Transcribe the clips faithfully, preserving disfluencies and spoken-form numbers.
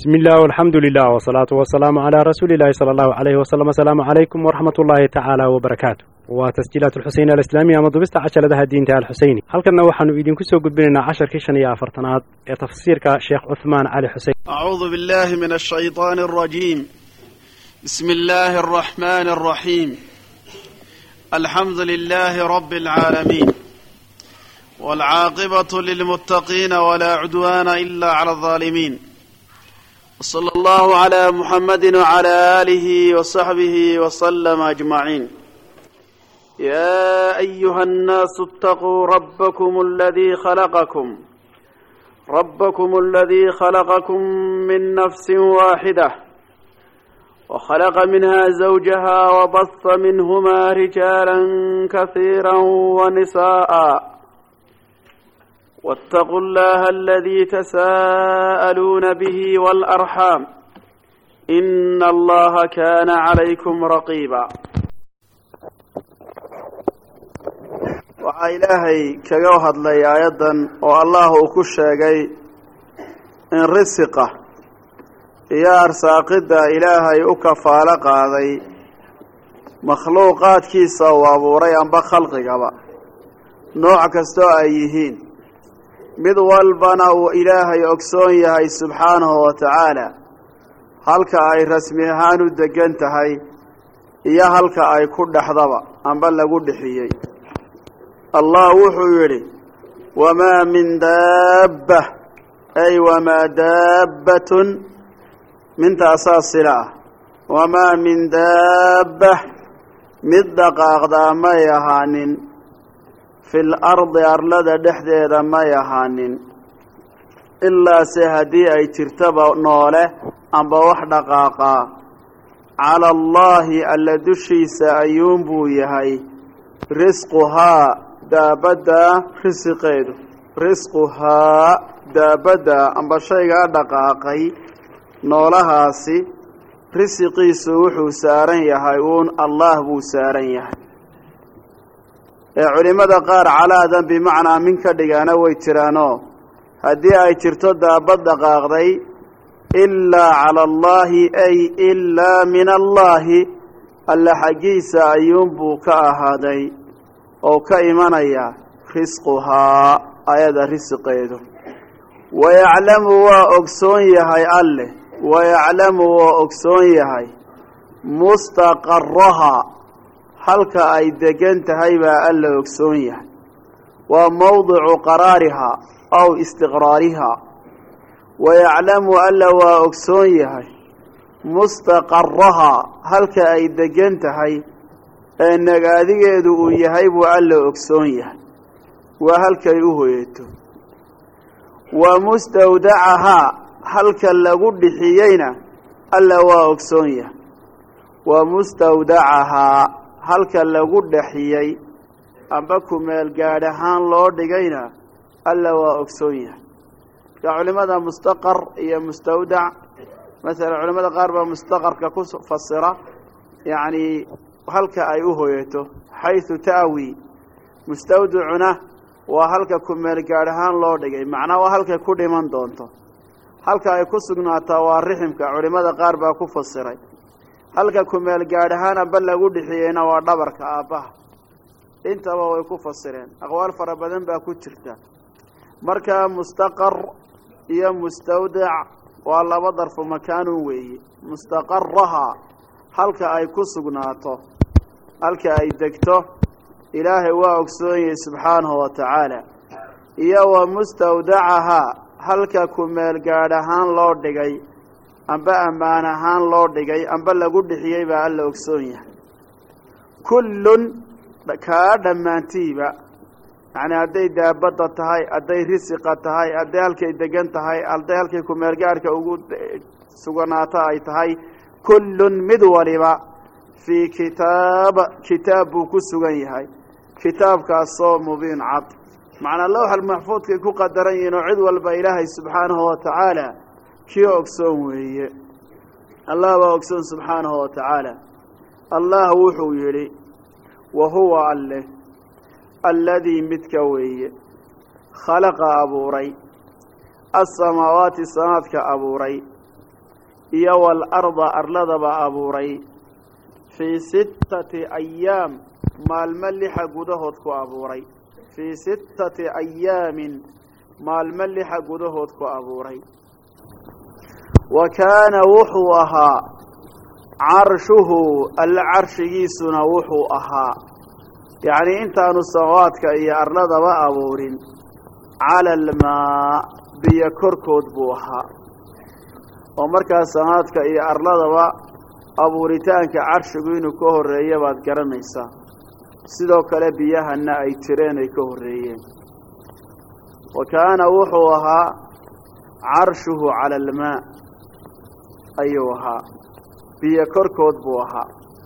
بسم الله والحمد لله والصلاة والسلام على رسول الله صلى الله عليه وسلم. السلام عليكم ورحمة الله تعالى وبركاته. وتسجيلات الحسين الإسلامية مضبست عشر لها الدين تعالى الحسيني. هل كنا وحن إيدين كسو قد بيننا عشر كيشن يا فرطنات تفسير كشيخ عثمان علي حسين. أعوذ بالله من الشيطان الرجيم. بسم الله الرحمن الرحيم. الحمد لله رب العالمين والعاقبة للمتقين ولا عدوان إلا على الظالمين. صلى الله على محمد وعلى آله وصحبه وسلم أجمعين. يا أيها الناس اتقوا ربكم الذي خلقكم ربكم الذي خلقكم من نفس واحدة وخلق منها زوجها وبث منهما رجالا كثيرا ونساء واتقوا الله الذي تساءلون به والأرحام إن الله كان عليكم رقيبا. waxaa ilaahay kaga hadlay aayadan oo Allah uu ku sheegay in risiqa iyo arsaaqida ilaahay u kafaala qaaday makhluuqaadkiisa oo abuuray amba khalqigaba nooc kasto ay yihiin mid walbana uu ilaahay ogsoon yahay subxaanahu wa ta'ala halka ay rasmi ahaan u degan tahay iyo halka ay ku dhaxdaba amba lagu dhixiyay. الله وحو يري وما من دابة أي وما دابة من تأساس لا وما من دابة مدقاق دا ما يهانين في الأرض أرلد دحديد ما يهانين إلا سهدي أي ترتبى نوله أم بوحد قاقا على الله ألا دشي سأيوم بويهي رزقها daabada risqeedu risquhaa daabada amba shayga dhaqaaqay noolahaasi risqiisu wuxuu saaran yahay uun Allah buu saaran yahay. ee culimada qaar calaadan bimacnaa min ka dhigana way jiraano haddii ay jirto daabad dhaqaaqday ilaa cala allahi ay ilaa min allahi alla xaggiisa ayuunbuu ka ahaaday oo ka imanaya risquhaa ayada risqeedu wayaclamu waa ogsoon yahay alle wayaclamu waa ogsoon yahay mustaqarraha halka ay degan tahay baa alle ogsoon yahay waa mawdicu qaraariha aw istiqraariha wayaclamu alle waa ogsoon yahay mustaqarraha halka ay degan tahay ee nagaadigeedu uu yahay buu alle ogsoon yahay waa halkay u hoyeeto wa mustawdacahaa halka lagu dhixiyeyna alle waa ogsoon yahay wa mustawdacahaa halka lagu dhexiyey amba ku meel gaadh ahaan loo dhigayna alle waa ogsoon yahay. ka culimada mustaqar iyo mustawdac مثلا culimada qaar baa mustaqarka ku fasira yani halka ay u hoyeeto haythu taawi mustawdicuna waa halka ku meel gaar ahaan loo dhigay macna waa halka ku dhiman doonto halka ay ku sugnaataa waa riximka culimada qaar baa ku fasiray halka ku meel gaar ahaan bal lagu dhixiyayna waa dhabarka aabaha intaba way ku fasireen aqwaal fara badan baa ku jirta. marka mustaqar iyo mustawdic waa laba darfu makaanu weeye mustaqarraha halka ay ku sugnaato halka ay degto ilaahay waa ogsoon yahay subxaanahu wa ta'ala iyo wa mustawdacaha halka ku meel gaadh ahaan loo dhigay amba ammaan ahaan loo dhigay amba lagu dhixiyey baa alla ogsoon yahay. kullun kaa dhammaantiiba yani hadday daabada tahay hadday risiqa tahay hadday halkay degan tahay hadday halkay ku meel gaadhka ugu sugnaato ay tahay kullun mid waliba fii kitaab kitaab buu ku sugan yahay kitaabkaasoo mubiin cad macnaa lawxal maxfuudkay ku qadaran yihiin oo cid walba ilaahay subxaanahu wa tacaala kii ogsoon weeye. allah baa ogsoon subxaanahu wa tacaala. allah wuxuu yidhi wa huwa alleh alladii midka weeye khalaqa abuuray السماوات السماوات كأبوري iyo waalarda arladaba abuuray fii sittati ayaam maalmo lixa gudahood ku abuuray fii sittati ayaamin maalmo lixa gudahood ku abuuray wa kaana wuxuu ahaa carshuhu alla carshigiisuna wuxuu ahaa yacnii intaanu samaawaadka iyo arladaba abuurin cala almaa biyo korkood buu ahaa oo markaa samaawaadka iyo arladaba abuuritaanka carshigu inuu ka horreeya baad garanaysaa sidoo kale biyahana ay jireen ay ka horreeyeen wa kaana wuxuu ahaa carshuhu cala almaa ayuu ahaa biyo korkood buu ahaa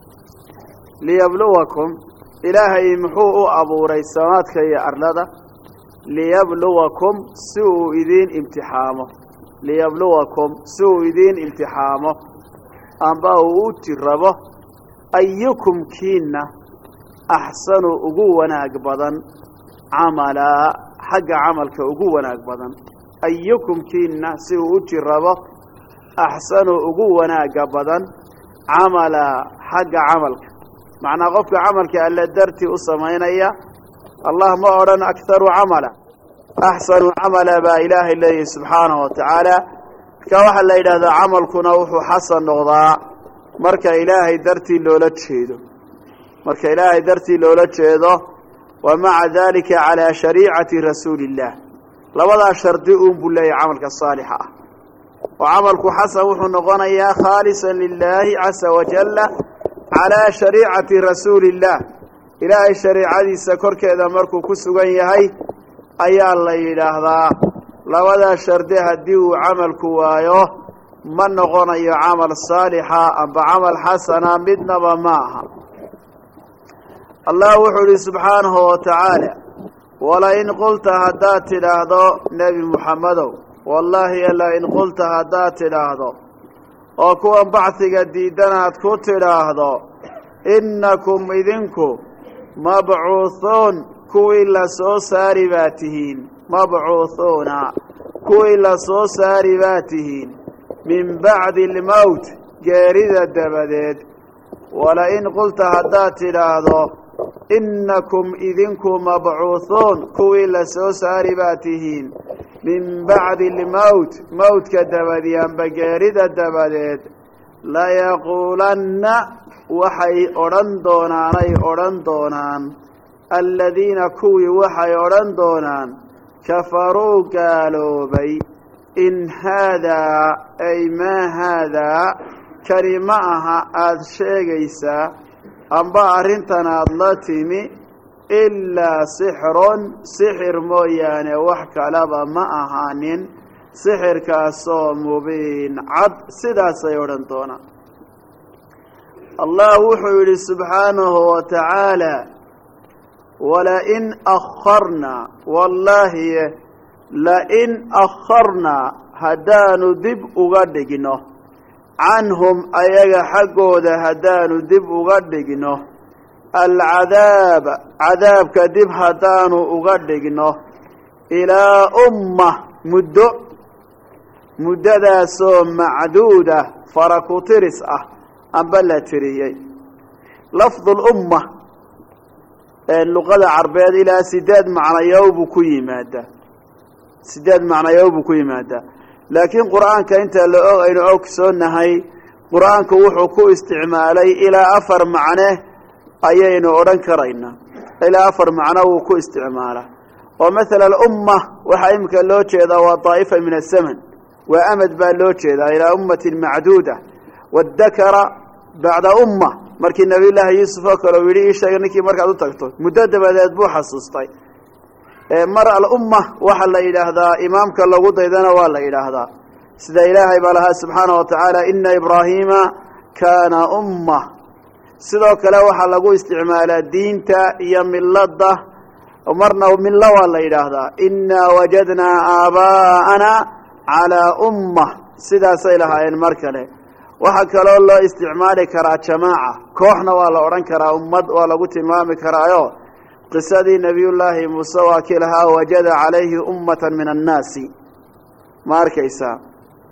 liyabluwakum ilaahay muxuu u abuuray samaawaadka iyo arlada liyabluwakum si uu idiin imtixaamo liyabluwakum si uu idiin imtixaamo amba uu u jirabo ayukum kiinna axsanu ugu wanaag badan camalaa xagga camalka ugu wanaag badan ayukum kiinna si uu u jirabo axsanu ugu wanaaga badan camalaa xagga camalka macnaa qofka camalka alle dartii u samaynaya allah ma odhan akharu camala axsanu camala baa ilaahay leeyahy subxaanahu wa tacaala marka waxaa la yidhaahdaa camalkuna wuxuu xasan noqdaa marka ilaahay dartii loola jeedo marka ilaahay dartii loola jeedo wa maca dalika calaa shariicati rasuuli illaah labadaa shardi uun buu leeyahay camalka saalixa ah oo camalku xasan wuxuu noqonayaa khaalisan lilaahi casa wajalla calaa shariicati rasuuli illaah ilaahay shariicadiisa korkeeda markuu ku sugan yahay ayaa la yidhaahdaa labadaa shardi haddii uu camalku waayo ma noqonayo camal saalixa amba camal xasana midnaba ma aha allah wuxuu ihi subxaanahu wa tacaala walain qulta haddaad tidhaahdo nebi muxammedow wallaahi lain qulta haddaad tidhaahdo oo kuwan bacdiga diidanaad ku tidhaahdo innakum idinku mabcuuhuun kuwii la soo saari baa tihiin mabcuuhuuna kuwii la soo saari baa tihiin min bacdi almowt geerida dabadeed walain qulta haddaad tidhaahdo innakum idinku mabcuuhuun kuwii la soo saari baa tihiin min bacdi almowt mowtka dabadii amba geerida dabadeed layaquulanna waxay odhan doonaanay odhan doonaan aladiina kuwii waxay odhan doonaan kafaruu gaaloobay in haadaa ay maa haadaa kani ma aha aada sheegaysaa amba arrintan aada la timi ilaa sixrun sixir mooyaane wax kalaba ma ahaanin sixirkaasoo mubiin cad sidaasay odhan doonaan allah wuxuu yidhi subxaanahu wa tacaala walain akharnaa wallaahi lain akharnaa haddaanu dib uga dhigno canhum ayaga xaggooda haddaanu dib uga dhigno alcadaaba cadaabka dib haddaanu uga dhigno ilaa umma muddo muddadaasoo macduuda fara ku tiris ah amba la tiriyey lafdulumma luqada carbeed ilaa sideed macnayow buu ku yimaadaa sideed macnayow buu ku yimaadaa laakiin qur'aanka inta la og aynu ogsoonahay qur'aanku wuxuu ku isticmaalay ilaa afar macne ayaynu odhan karaynaa ilaa afar macno wuu ku isticmaalaa oo maala alumma waxaa iminka loo jeedaa waa daa'ifa min azaman waa amad baa loo jeedaa ilaa ummatin macduuda wadakara bacda umma markii nabiy llaahi yuusuf oo kale uu yidhi ii sheega ninkii markaad u tagto muddo dabadeed buu xasuustay mar alumma waxaa la yidhaahdaa imaamka lagu daydana waa la yidhaahdaa sida ilaahay baa lahaa subxaanahu wa tacaala ina ibraahiima kaana umma sidoo kale waxaa lagu isticmaalaa diinta iyo milada marna milo waa la yidhaahdaa inaa wajadnaa aabaa'ana calaa umma sidaasay lahaayeen mar kale waxaa kaloo loo isticmaali karaa jamaaca kooxna waa la odhan karaa ummad waa lagu tilmaami karaayo qisadii nebiyullaahi muuse waa kii lahaa wajada calayhi ummatan min annaasi ma arkaysaa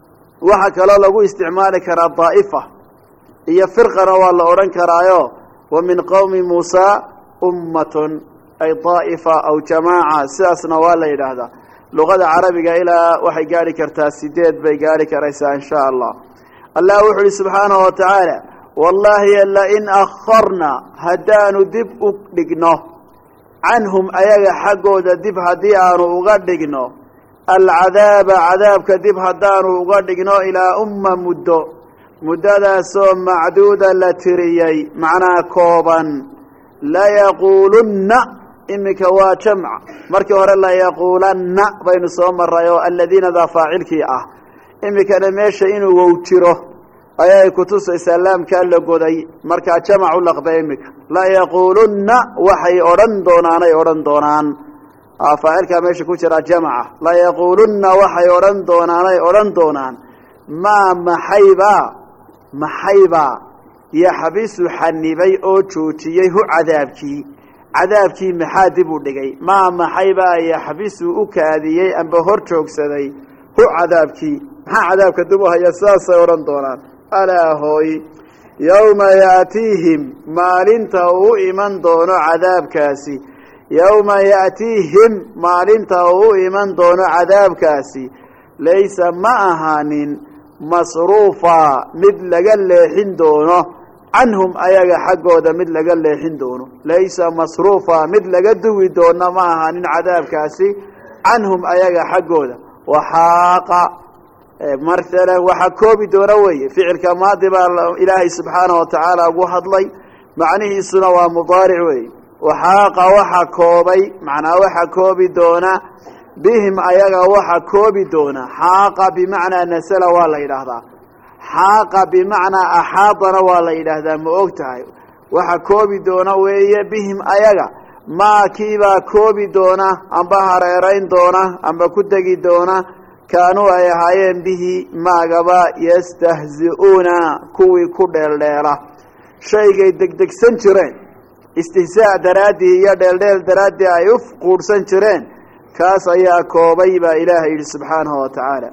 waxa kaloo lagu isticmaali karaa daa'ifa iyo firqana waa la odhan karaayo wa min qowmi muusaa ummatun ay daa'ifa aw jamaaca sidaasna waa la yidhaahdaa luqada carabiga ilaa waxay gaari kartaa sideed bay gaari karaysaa in shaa allah allah wuxu uhi subxaanahu watacaala wallaahi lain akharna haddaanu dib u dhigno canhum ayaga xaggooda dib haddii aanu uga dhigno alcadaaba cadaabka dib haddaanu uga dhigno ilaa umma muddo muddadaasoo macduuda la tiriyey macnaha kooban layaquulunna iminka waa jamc markii hore layaquulanna baynu soo maray oo aladiina daa faacilkii ah iminkana meesha inuu wow jiro ayay kutusaysaa laamkaa la goday markaa jamac u laqba iminka layaquulunna waxay odhan doonaanay odhan doonaan faacilkaa meesha ku jira jamaca layaquulunna waxay odhan doonaanay odhan doonaan maa maxaybaa maxaybaa yaxbisu xanibay oo joojiyey hu cadaabkii cadaabkii maxaa dib u dhigay maa maxaybaa yaxbisu u kaadiyey amba hor joogsaday hu cadaabkii maxaa cadaabka dib u haya sidaasay odhan doonaan alaa hooy yowma yaatiihim maalinta uu iman doono cadaabkaasi yowma yaatiihim maalinta uu iman doono cadaabkaasi laysa ma ahaanin masruufa mid laga leexin doono canhum ayaga xaggooda mid laga leexin doono laysa masruufa mid laga duwi doono ma ahaanin cadaabkaasi canhum ayaga xaggooda waxaaqa marala waxa koobi doona weeye ficilka maadi baa ilaahay subxaanahu watacaala ugu hadlay macnihiisuna waa mudaaric weeye waxaaqa waxa koobay macnaa waxa koobi doona bihim ayaga waxa koobi doona xaaqa bimacnaa nasala waa la yidhaahdaa xaaqa bimacnaa axaadana waa la yidhaahdaa ma og tahay waxa koobi doona weeye bihim ayaga maa kiibaa koobi doona amba hareerayn doona amba ku degi doona kaanuu ay ahaayeen bihi maagaba yastahzi'uuna kuwii ku dheeldheela shaygay degdegsan jireen istihzaa daraaddii iyo dheeldheel daraaddii ay u quudhsan jireen kaas ayaa koobay baa ilaahay yidhi subxaanahu watacaala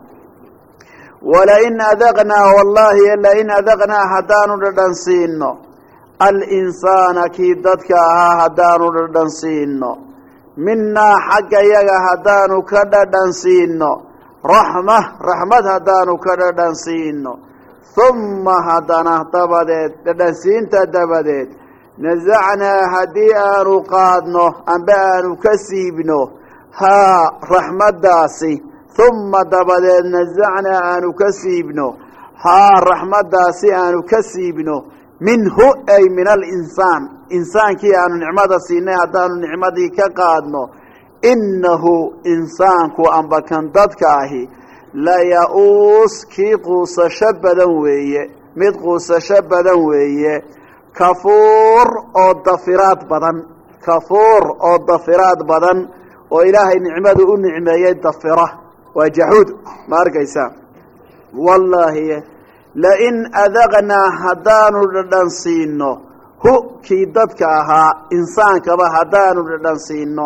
walain adaqnaa wallaahi lain adaqnaa haddaanu dhadhan siino alinsaana kii dadka ahaa haddaanu dhadhan siino minaa xagga yaga haddaanu ka dhadhan siino raxma raxmad haddaanu ka dhadhan siino humma haddana dabadeed dhadhansiinta dabadeed nasacnaa haddii aanu qaadno amba aanu ka siibno haa raxmaddaasi humma dabadeed nasacnaa aanu ka siibno haa raxmaddaasi aanu ka siibno minhu ay min alinsaan insaankii aanu nicmada siinay haddaanu nicmadii ka qaadno innahu insaanku amba kan dadka ahi laya-uus kii quusasho badan weeye mid quusasho badan weeye kafuur oo dafiraad badan kafuur oo dafiraad badan oo ilaahay nicmadu u nicmeeyey dafira waa jaxuud ma arkaysaa wallaahi lain adaqnaa haddaanu dhadhan siino hu kii dadka ahaa insaankaba haddaanu dhadhan siino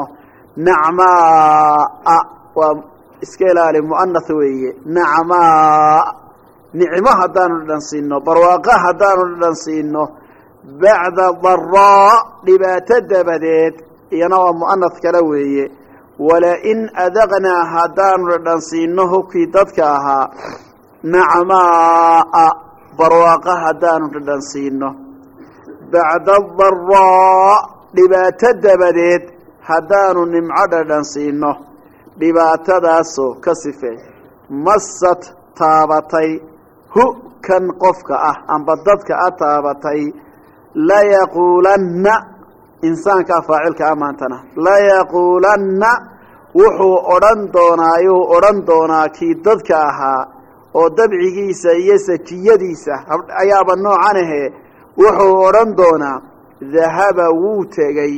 nacmaa waa iska ilaali mu'anath weeye nacmaa nicmo haddaanu dhadhan siino barwaaqo haddaanu dhadhan siino bacda daraa dhibaato dabadeed iyana waa mu'anath kale weeye walain adaqnaa haddaanu dhadhan siino hukii dadka ahaa nacmaa barwaaqo haddaanu dhadhan siino bacda daraa dhibaato dabadeed haddaanu nimco dhadhan siino dhibaatadaasoo ka sifee masad taabatay hu kan qofka ah amba dadka a taabatay layaquulanna insaankaa faacilka a maantana layaquulanna wuxuu odhan doonaayuu odhan doonaa kii dadka ahaa oo dabcigiisa iyo sajiyadiisa ayaaba noocan ahe wuxuu odhan doonaa dahaba wuu tegey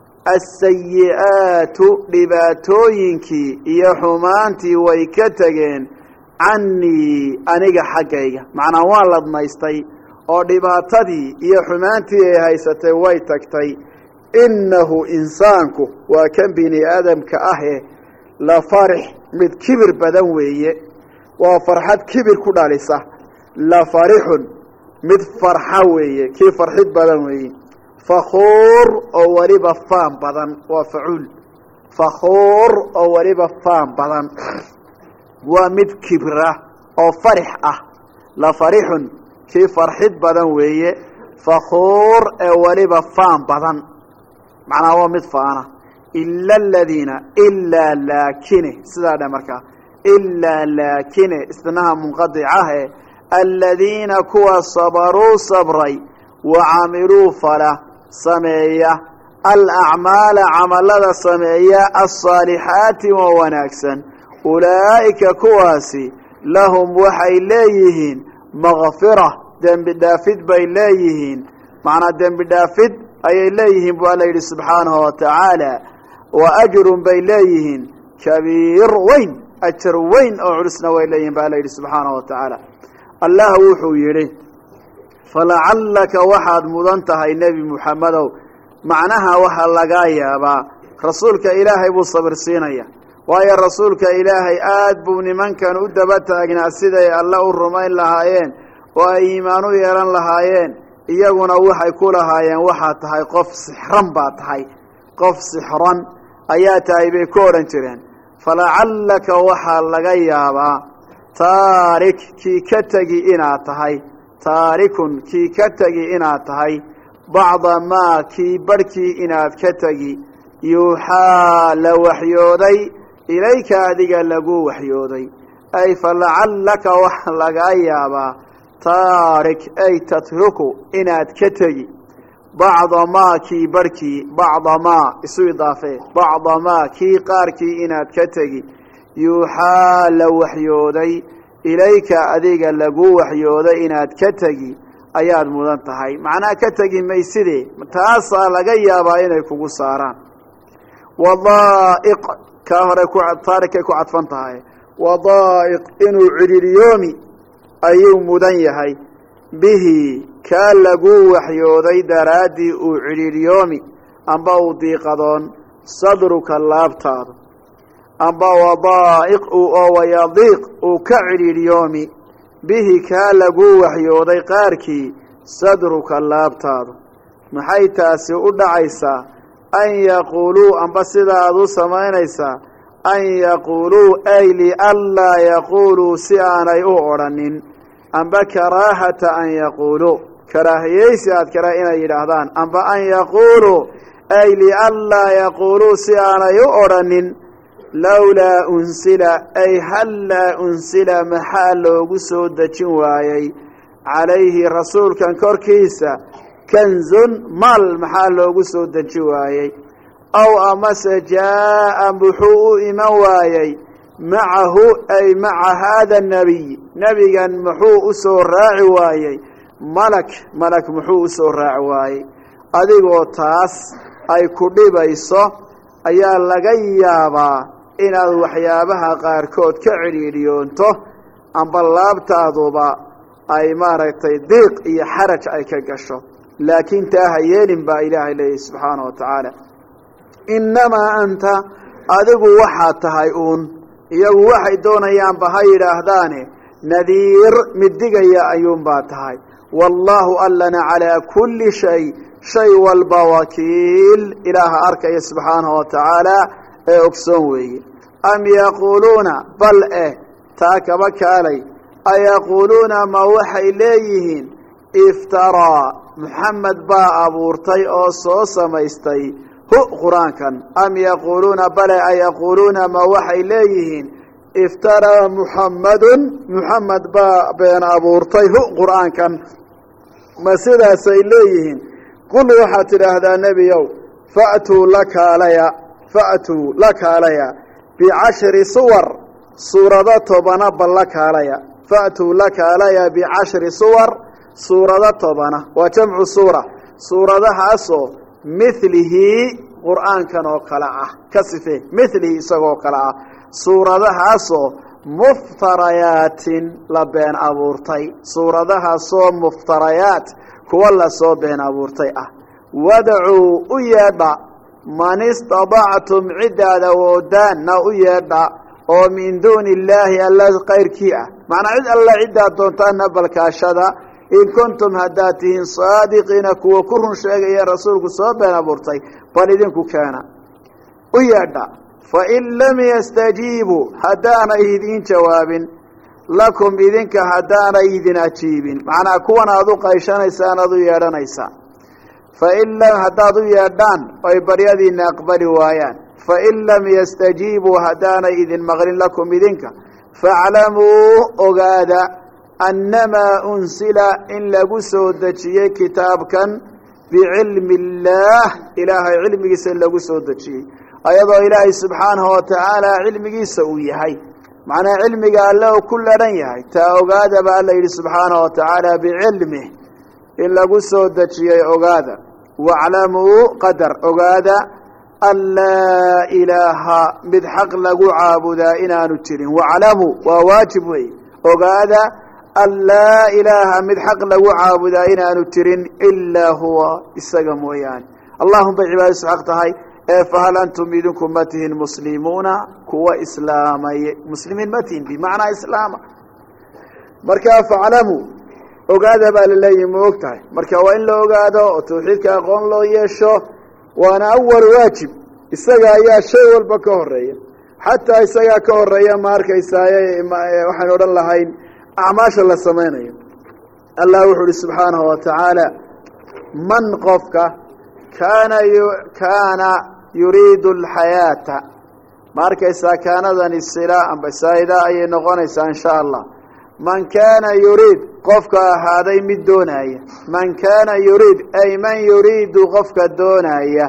asayi'aatu dhibaatooyinkii iyo xumaantii way ka tegeen cannii aniga xaggayga macnaa waan ladnaystay oo dhibaatadii iyo xumaantii ay haysatay way tagtay innahu insaanku waa kan bini aadamka ahe la farix mid kibir badan weeye وفرحة كبر كدالسة لفرح مد فرحة وي كي فرحة بدن وي فخور أو وريب فام بدن وفعول فخور أو وريب فام بدن ومد كبرة أو فرح أه لفرح كي فرحة بدن وي فخور أو وريب فام بدن معناه هو مد فانا إلا الذين إلا لكن سيدا مركا إلا لكن استناها منقطعة الذين كوا صبروا صبري وعملوا فلا سمية الأعمال عمل سمية الصالحات ووناكسا أولئك كواسي لهم وحي ليهين مغفرة دنب دافد بي ليهين معنى دنب دافد أي ليهين بأليه سبحانه وتعالى وأجر بي ليهين كبير وين أجر وين أو عرسنا وإليهم بأليه سبحانه وتعالى الله وحو يري فلعلك وحد مدنتها النبي محمد معناها وحا لغايا با رسولك إلهي بو صبر سينيا ويا رسولك إلهي آد بوني من كان أدبتا أجنا سيدي الله الرمين لهايين وإيمانو يران لهايين إيقونا وحا يكون لهايين وحا تهي قف سحران باتهي قف سحران أياتي بيكورن جرين فلعلك وحا لغايا با تارك كي كتغي إنا تهي تارك كي كتغي إنا تهي بعض ما كي بركي إنا كتغي يوحى لوحيودي إليك أدق لقو وحيودي أي فلعلك وحلق أيابا تارك أي تترك إنا كتغي بعض ما كي بركي بعض ما اسو إضافة بعض ما كي قاركي إنا كتغي يوحى لوحيودي إليك أدق لقو وحيودي إنا كتغي أياد مدنتهي معنى كتغي ميسيدي تاسا لقيابا إنا يكوكو ساران وضائق كهركو طارككو عطفنتهاي وضائق إنو عريريومي أيو مدنيهي به كاللقو وحيودي درادي أو عريريومي أنبا وضيقضون صدرك اللابتاد أنبا وضائق أو ويضيق أو كعريريومي به كاللقو وحيودي قاركي صدرك اللابتاد محيتاسي أدعيسا أن يقولوا أن بسيدا أدو سمينيسا أن يقولوا أي لألا يقولوا سياني أعرنين أن بكراهة أن يقولوا كراهيسيات كراهينا يلاهدان أن بأن يقولوا أي لألا يقولوا سياني أعرنين لولا أنسل أي هلا أنسل محال وقسود جوايي عليه رسول كان كوركيسا كنز مال محل وقصود جوايي أو أمس جاء بحوء إموايي معه أي مع هذا النبي نبيا محوء سور راعوايي ملك ملك محوء سور راعوايي أديقو تاس أي كل بيصو أي لغيابا إن الوحيابها قاركود كعريريونته أم بلابتادوبا أي ماركتي ضيق إي حرج أي كقشو لكن تاهيين با إله إليه سبحانه وتعالى إنما أنت أدقوا وحا تهيئون يقوا وحي دون أيام بهاي رهداني نذير مدقيا أيوم باتهاي والله ألنا على كل شيء شيء والبواكيل إله أركي سبحانه وتعالى أكسوي أم يقولون بل إيه تاكبك علي أيقولون ما وحي إليهن افترى محمد با أبورتي أو صوصة ميستي هو قرآن كان أم يقولون بلى يقولون ما وحي إليهن افترى محمد محمد با بين أبورتي هو قرآن كان مسيدا سيليهن قل وحات هذا النبي فأتوا لك عليا فأتوا لك عليا بعشر صور سورة طبنا بلك عليا فأتوا لك عليا بعشر صور سورة طبنا وجمع سورة سورة هاسو مثله قرآن كانوا قلعه كسفه مثله سقو قلعه سورة هاسو مفتريات لبين أبورتي سورة هاسو مفتريات كولا سو بين أبورتي ودعوا أيضا من استطعتم عداد ودان أيضا oo min duuni illaahi alla kayrkii ah macnaa cid alla ciddaad doontaana balkaashada in kuntum haddaad tihiin saadiqiina kuwa ku run sheegaya rasuulku soo been abuurtay bal idinku keena u yeedha fain lam yastajiibuu haddaanay idiin jawaabin lakum idinka haddaanay idin ajiibin macnaa kuwan aad u qayshanaysaan aad u yeedhanaysaan fain lam haddaad u yeedhaan oy baryadiina aqbali waayaan fain lam yastajiibuu haddaanay idin maqlin lakum idinka faaclamuu ogaada annamaa unsila in lagu soo dejiyey kitaabkan bicilmi illaah ilaahay cilmigiisa in lagu soo dejiyey ayadoo ilaahay subxaanahu watacaala cilmigiisa uu yahay macnaa cilmiga alle uu ku ladhan yahay taa ogaada ba alla yidhi subxaanahu watacaala bicilmih in lagu soo dejiyey ogaada waclamuu qadar ogaada an laa ilaaha mid xaq lagu caabudaa inaanu jirin waclamuu waa waajib wey ogaada an laa ilaaha mid xaq lagu caabudaa inaanu jirin ilaa huwa isaga mooyaane allahum bay cibaadadiisu xaq tahay ee fahal antum idinku ma tihin muslimuuna kuwa islaamaye muslimiin ma tihin bimacnaa islaama markaa faclamuu ogaada baa laleeyahi ma og tahay marka waa in la ogaado oo tawxiidka aqoon loo yeesho waana awal waajib isaga ayaa shay walba ka horeeya xataa isagaa ka horeeya ma arkaysaaye waxaan odhan lahayn acmaasha la samaynayo allah wuxuu uhi subxaanahu watacaala man qofka kaana kaana yuriidu alxayaata ma arkaysaa kaanadani sila amba saaidaa ayay noqonaysaa insha allah man kaana yuriid qofka ahaaday mid doonaya man kaana yuriid ay man yuriidu qofka doonaya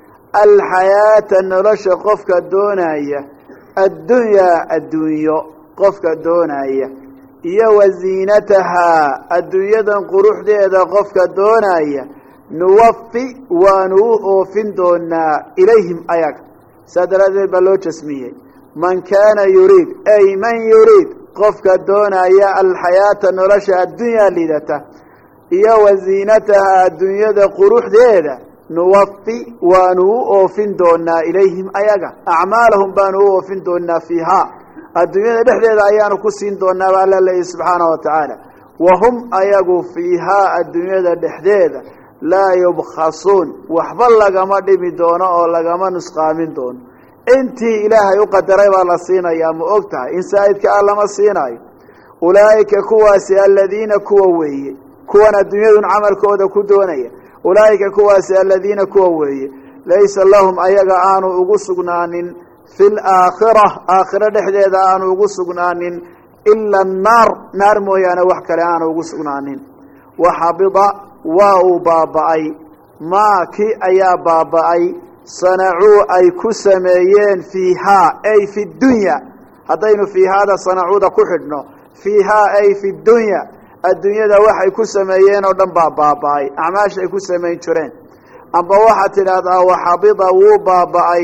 alxayaata nolosha qofka doonaya addunyaa addunyo qofka doonaya iyo waziinatahaa adduunyadan quruxdeeda qofka doonaya nuwafi waanu u oofin doonaa ilayhim ayaga saa daraaddeed baa loo jasmiyey man kaana yuriid ay man yuriid qofka doonaya alxayaata nolosha addunyaa lidata iyo waziinatahaa adduunyada quruxdeeda nuwafi waanu u oofin doonaa ilayhim ayaga acmaalahum baanu u oofin doonaa fiihaa adduunyada dhexdeeda ayaanu ku siin doonaa baa alla leeyahy subxaanahu watacaala wahum ayagu fiihaa adduunyada dhexdeeda laa yubkhasuun waxba lagama dhimi doono oo lagama nusqaamin doono intii ilaahay u qadaray baa la siinayaa ma og tahay in saa'idka ah lama siinaayo ulaa'ika kuwaasi aladiina kuwa weeye kuwan adduunyadun camalkooda ku doonaya ulaa'ika kuwaasi aladiina kuwa weeye laysa lahum ayaga aanu ugu sugnaanin fi laakhira aakhiro dhexdeeda aanu ugu sugnaanin ila annaar naar mooyaane wax kale aanu ugu sugnaanin waxabida waa uu baaba'ay maa kii ayaa baaba'ay sanacuu ay ku sameeyeen fiihaa ay fi dunya haddaynu fiihaada sanacuuda ku xidhno fiihaa ay fi dunya adduunyada waxay ku sameeyeen oo dhan baa baaba'ay acmaasha ay ku samayn jireen amba waxaad tidhaahdaa waxabida wuu baaba'ay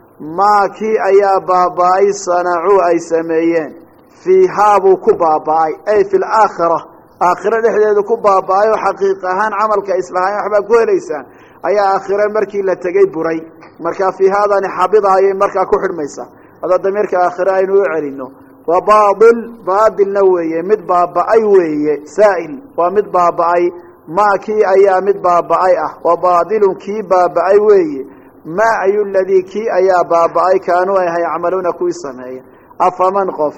maa kii ayaa baaba'ay sanacuu ay sameeyeen fiihaa buu ku baaba'ay ay fi laakhira aakhiro dhexdeedu ku baaba'ay oo xaqiiq ahaan camalka islahayn waxbaa ku helaysaan ayaa aakhiro markii la tegey buray markaa fiihaadani xabida ayay markaa ku xidhmaysaa hada damiirka aakhiro aynu u celino waa baail baatilna weeye mid baaba'ay weeye saa'il waa mid baaba'ay maa kii ayaa mid baaba'ay ah wa baatilun kii baaba'ay weeye maa ayu ladii kii ayaa baaba'ay kaanuu ahay yacmaluuna kuwii sameeya afaman qof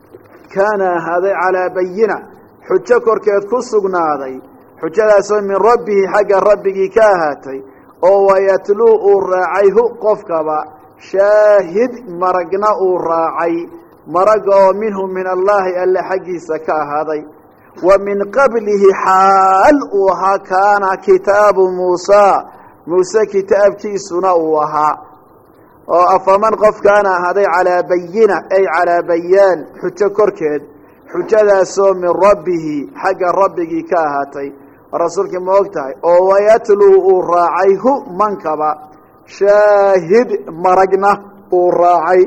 kaana ahaaday calaa bayina xujo korkeed ku sugnaaday xujadaasoo min rabbihi xagga rabbigii ka ahaatay oo wayatluu uu raacay hu qofkaba shaahid maragna uu raacay maraga oo minhu min allaahi alle xaggiisa ka ahaaday wa min qablihi xaal uu ahaa kaana kitaabu muusaa muuse kitaabkiisuna uu ahaa oo afaman qof kaana ahaaday calaa bayina ay calaa bayaan xujo korkeed xujadaasoo min rabbihi xagga rabbigii ka ahaatay rasuulkii ma og tahay oo wayatluu uu raacay hu mankaba shaahid maragna uu raacay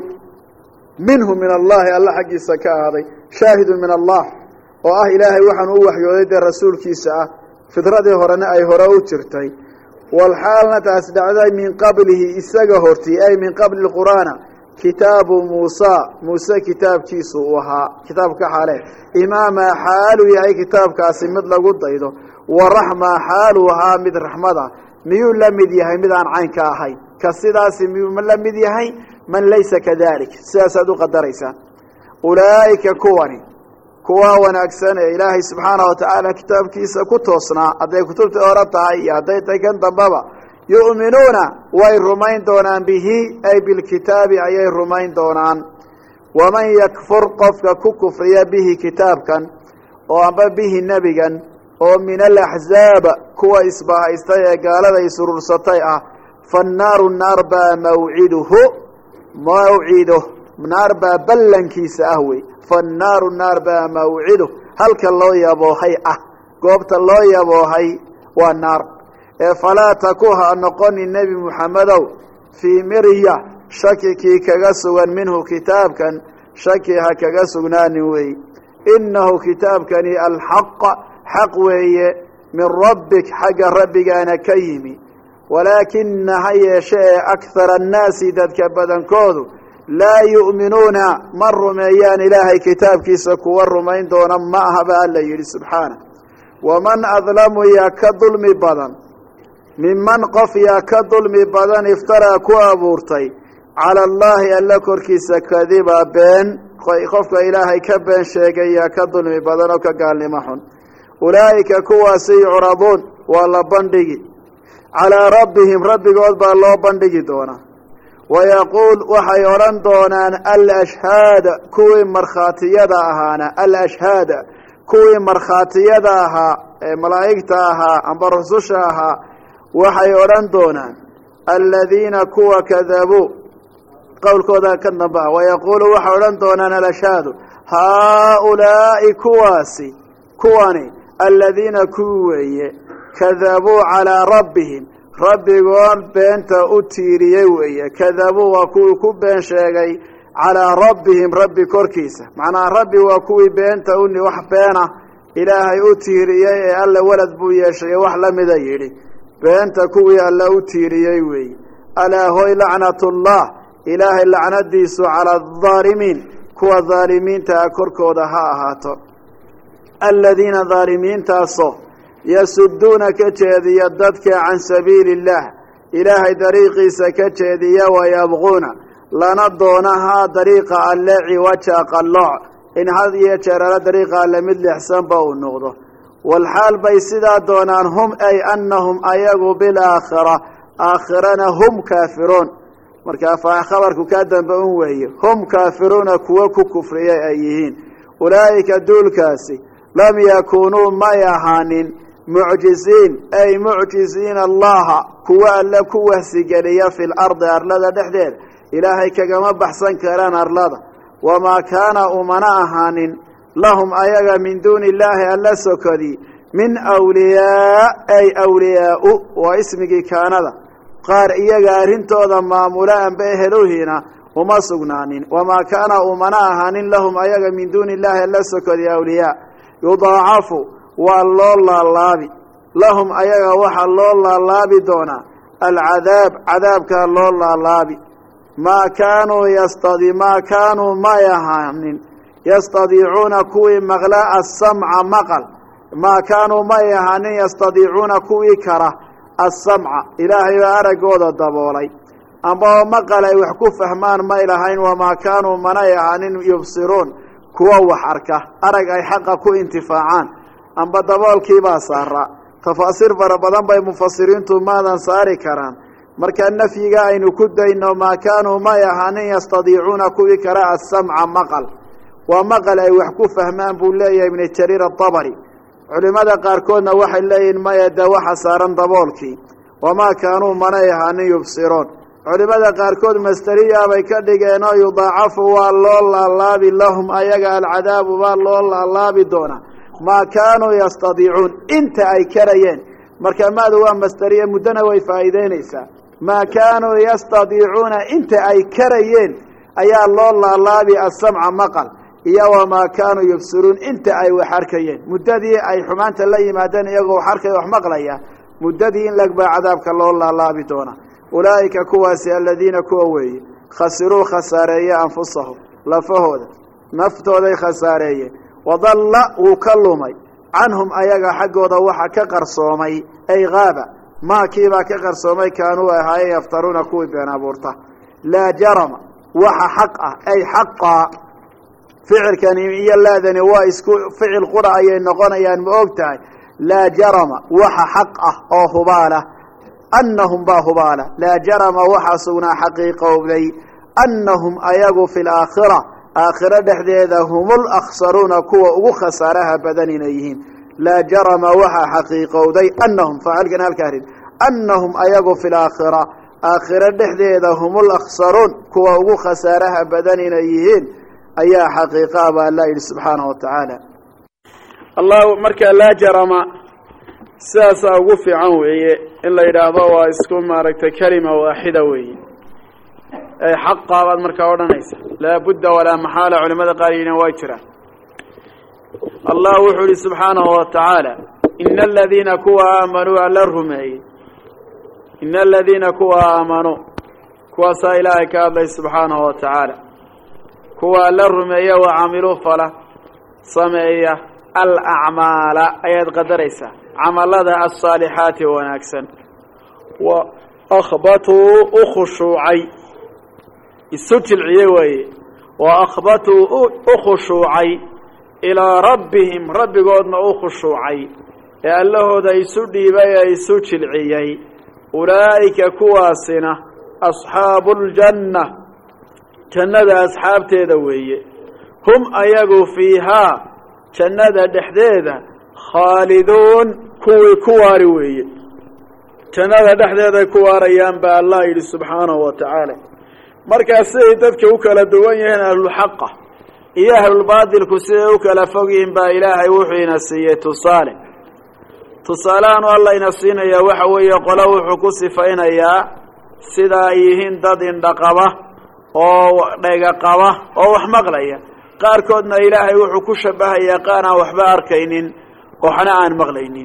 minhu min allahi alla xaggiisa ka ahaaday shaahidun min allah oo ah ilaahay waxaanu u waxyooday dee rasuulkiisa ah fidradii horena ay hore u jirtay walxaalna taas dhacday min qablihi isaga hortii ay min qabli qur'aana kitaabu muusa muuse kitaabkiisu uu ahaa kitaabka xaale imaama xaalu yahay kitaabkaasi mid lagu daydo wa raxma xaalu ahaa mid raxmada miyuu la mid yahay mid aan caynka ahayn ka sidaasi miyuu la mid yahay man laysa kadalik sidaasaad u qadaraysaa ulaa'ika kuwani kuwa wanaagsan ee ilaahay subxaanahu watacaala kitaabkiisa ku toosnaa hadday kutubtii hore tahay iyo hadday tahay kan dambaba yu'minuuna way rumayn doonaan bihi ay bilkitaabi ayay rumayn doonaan waman yakfur qofka ku kufriya bihi kitaabkan oo amba bihi nebigan oo min alaxzaab kuwa isbahaystay ee gaalada isurursatay ah fannaaru naar baa mawciduhu mawciduh naar baa ballankiisa ah wey fannaaru naar baa mawciduh halka loo yaboohay ah goobta loo yaboohay waa naar ee falaa taku ha noqoni nebi muxamedow fii mirya shaki kii kaga sugan minhu kitaabkan shaki ha kaga sugnaanin wey innahu kitaabkani alxaq xaq weeye min rabbik xagga rabbigaana ka yimi walaakina ha yeeshe ee akhara annaasi dadka badankoodu laa yu'minuuna ma rumeeyaan ilaahay kitaabkiisa kuwa rumayn doona ma aha ba alla yidhi subxaana waman adlamu yaa ka dulmi badan minman qof yaa ka dulmi badan iftaraa ku abuurtay cala allaahi alla korkiisa kadiba been qofka ilaahay ka been sheegay yaa ka dulmi badan oo ka gaalnimo xun ulaa'ika kuwaasi yucraduun waa la bandhigi calaa rabbihim rabbigood baa loo bandhigi doonaa wayaquul waxay odhan doonaan alashhaada kuwii markhaatiyada ahaana alashhaada kuwii markhaatiyada ahaa ee malaa'igta ahaa amba rususha ahaa waxay odhan doonaan aladiina kuwa kadabuu qowlkooda ka dambe ah wayaquulu waxay odhan doonaan alashhaadu haaulaa'i kuwaasi kuwani aladiina kuwii weeye kadabuu calaa rabbihim rabbigood beenta u tiiriyey weeye kadabuu waa kuwii ku been sheegay calaa rabbihim rabbi korkiisa macnaha rabbi waa kuwii beenta uni wax beena ilaahay u tiiriyey ee alle walad buu yeeshay wax la mida yidhi beenta kuwii alle u tiiriyey weeye alaa hoy lacnatullah ilaahay lacnadiisu cala adaalimiin kuwa daalimiintaa korkooda ha ahaato aladiina daalimiintaasoo yasuduuna ka jeediya dadka can sabiili illaah ilaahay dariiqiisa ka jeediya wayabquuna lana doonahaa dariiqa alle ciwaja qallooc in had iyo jeer alle dariiqa alle mid lexsanba uu noqdo walxaal bay sidaa doonaan hum ay annahum ayagu bilaakhira aakhirana hum kaafiruun markaa fa khabarku kaa dambe un weeye hum kaafiruuna kuwo ku kufriyay ay yihiin ulaa'ika duulkaasi lam yakuunuu may ahaanin mucjiziin ay mucjiziina allaha kuwa alle ku wahsigeliya fi lardi arlada dhexdeeda ilaahay kagama baxsan karaan arlada wamaa kaana umana ahaanin lahum ayaga min duuni illaahi alla sokodi min awliyaa ay awliyaau waa ismigii kaanada qaar iyaga arrintooda maamula anba eheluhiina uma sugnaanin wamaa kaana umana ahaanin lahum ayaga min duuni illaahi alla sokodi awliyaa yudaacafu waa loo laalaabi lahum ayaga waxaa loo laalaabi doonaa alcadaab cadaabkaa loo laalaabi maa kaanuu yastadi maa kaanuu may ahaanin yastadiicuuna kuwii maqla asamca maqal maa kaanuu may ahaanin yastadiicuuna kuwii kara asamca ilaahay baa araggooda daboolay ambao maqal ay wax ku fahmaan may lahayn wamaa kaanuu manay ahaanin yubsiruun kuwa wax arka arag ay xaqa ku intifaacaan amba daboolkiibaa saaraa tafaasiir fara badan bay mufasiriintu maadan saari karaan markaa nafyiga aynu ku dayno maa kaanuu may ahaanin yastadiicuuna kuwii kara asamca maqal waa maqal ay wax ku fahmaan buu leeyahay ibnu jariir atabari culimada qaarkoodna waxay leeyihiin maya de waxa saaran daboolkii wamaa kaanuu manay ahaanin yubsiroon culimada qaarkood masteriya bay ka dhigeen oo yudaacafu waa loo laalaabi lahum ayaga alcadaabu baa loo laalaabi doonaa maa kaanuu yastadiicuun inta ay karayeen marka maadu waa masteriya muddona way faa'iideynaysaa maa kaanuu yastadiicuuna inta ay karayeen ayaa loo laalaabi asamca maqal iyo wamaa kaanuu yubsiruun inta ay wax arkayeen muddadii ay xumaanta la yimaadeen iyagoo wax arkaya wax maqlaya muddadii in lagbaa cadaabka loo laalaabi doona ulaa'ika kuwaasi aladiina kuwa weeye khasiruu khasaareeye anfusahum lafahooda naftooday khasaareeyeen wadalla wuu ka lumay canhum ayaga xaggooda waxa ka qarsoomay ay haaba maakiibaa ka qarsoomay kaanuu ahaayeen yaftaruuna kuwii been abuurta laa jarama waxa xaq ah ay xaqaa ficilkani iyo laadani waa isku ficil qura ayay noqonayaan ma og tahay laa jarama waxa xaq ah oo hubaala annahum baa hubaala laa jarama waxaa sugnaa xaqiiqowday annahum ayagu fi laakhira aakhiro dhexdeeda humul akhsaruuna kuwa ugu khasaaraha badan inay yihiin laa jarama waxaa xaqiiqowday annahum faacilkan halka arin annahum ayagu fi laakhira aakhiro dhexdeeda humul akhsaruun kuwa ugu khasaaraha badan inay yihiin ayaa xaqiiqa baa alla yidhi subxaanahu wa tacaala allah markaa laa jarama sidaasaa ugu fiican weeye in la yidhaahdo waa isku maaragtay kelima waaxida weeye ay xaqaa baad markaa odhanaysa laa budda walaa maxaala culimada qaar yidhina waa jiraan allah wuxuu yihi subxaanahu wa tacaala ina aladiina kuwa aamanuu alla rumeeyey ina aladiina kuwa aamanuu kuwaasaa ilaahay ka hadlay subxaanahu wa tacaala kuwa alla rumeeya wa camiluu fala sameeya alacmaala ayaad qadaraysaa camalada alsaalixaati wanaagsan wa akhbatuu u khushuucay isu jilciye weeye wa akhbatuu u khushuucay ilaa rabbihim rabbigoodna u khushuucay ee allahooda isu dhiibay ee isu jilciyey ulaa'ika kuwaasina asxaabu ljanna jannada asxaabteeda weeye hum ayagu fiihaa jannada dhexdeeda khaaliduun kuwii ku waari weeye jannada dhexdeeday ku waarayaan baa allah yidhi subxaanahu wa tacaala markaa siday dadka u kala duwan yihiin ahlulxaqa iyo ahlulbaatilku siday u kala fog yihiin baa ilaahay wuxuu ina siiyey tusaale tusaalehaanu alla ina siinayaa waxa weeye qolo wuxuu ku sifaynayaa sida ay yihiin dad indhaqaba oo dhega qaba oo wax maqlaya qaarkoodna ilaahay wuxuu ku shabahayaa qaar aan waxba arkaynin waxna aan maqlaynin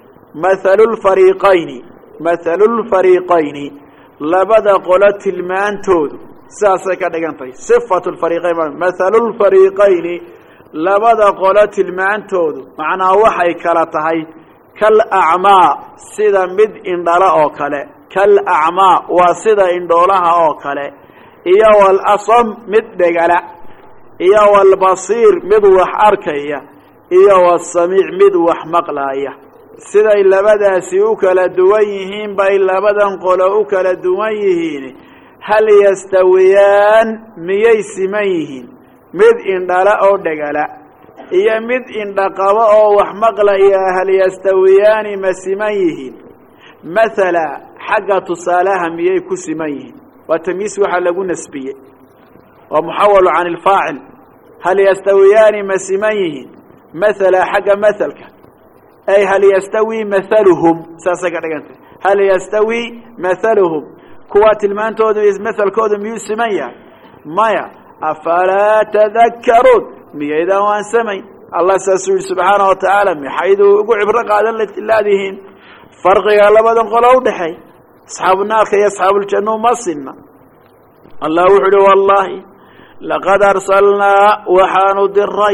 mathalulfariiqayni mathalulfariiqayni labada qolo tilmaantoodu sidaasay ka dhigan tahay sifatu lfariiqayn mathalulfariiqayni labada qolo tilmaantoodu macnaa waxay kala tahay kal acmaa sida mid indhala oo kale kal acmaa waa sida indhoolaha oo kale iyo walasam mid dhegala iyo walbasiir mid wax arkaya iyo wasamiic mid wax maqlaaya siday labadaasi u kala duwan yihiin bay labadan qolo u kala duwan yihiin hal yastawiyaan miyay siman yihiin mid indhala oo dhegala iyo mid indhaqabo oo wax maqlaya hal yastawiyaani ma siman yihiin mathala xagga tusaalaha miyay ku siman yihiin waa tamyiis waxaa lagu nasbiyey waa muxawalu can ilfaacil hal yastawiyaani ma siman yihiin mathala xagga mathalka ay hal yastawi mathaluhum saasay ka dhigantay hal yastawi mathaluhum kuwa tilmaantoodu mathalkoodu miyuu siman yahay maya afalaa tadakkaruun miyaydaan waan samayn allah saasuu yihi subxaana wa tacaala maxayduu ugu cibro qaadan laadihiin farqiga labadan qolo udhexeey asxaabu naarka iyo asxaabuuljannu ma sinna allah wuxuu uhi wallaahi laqad arsalnaa waxaanu diray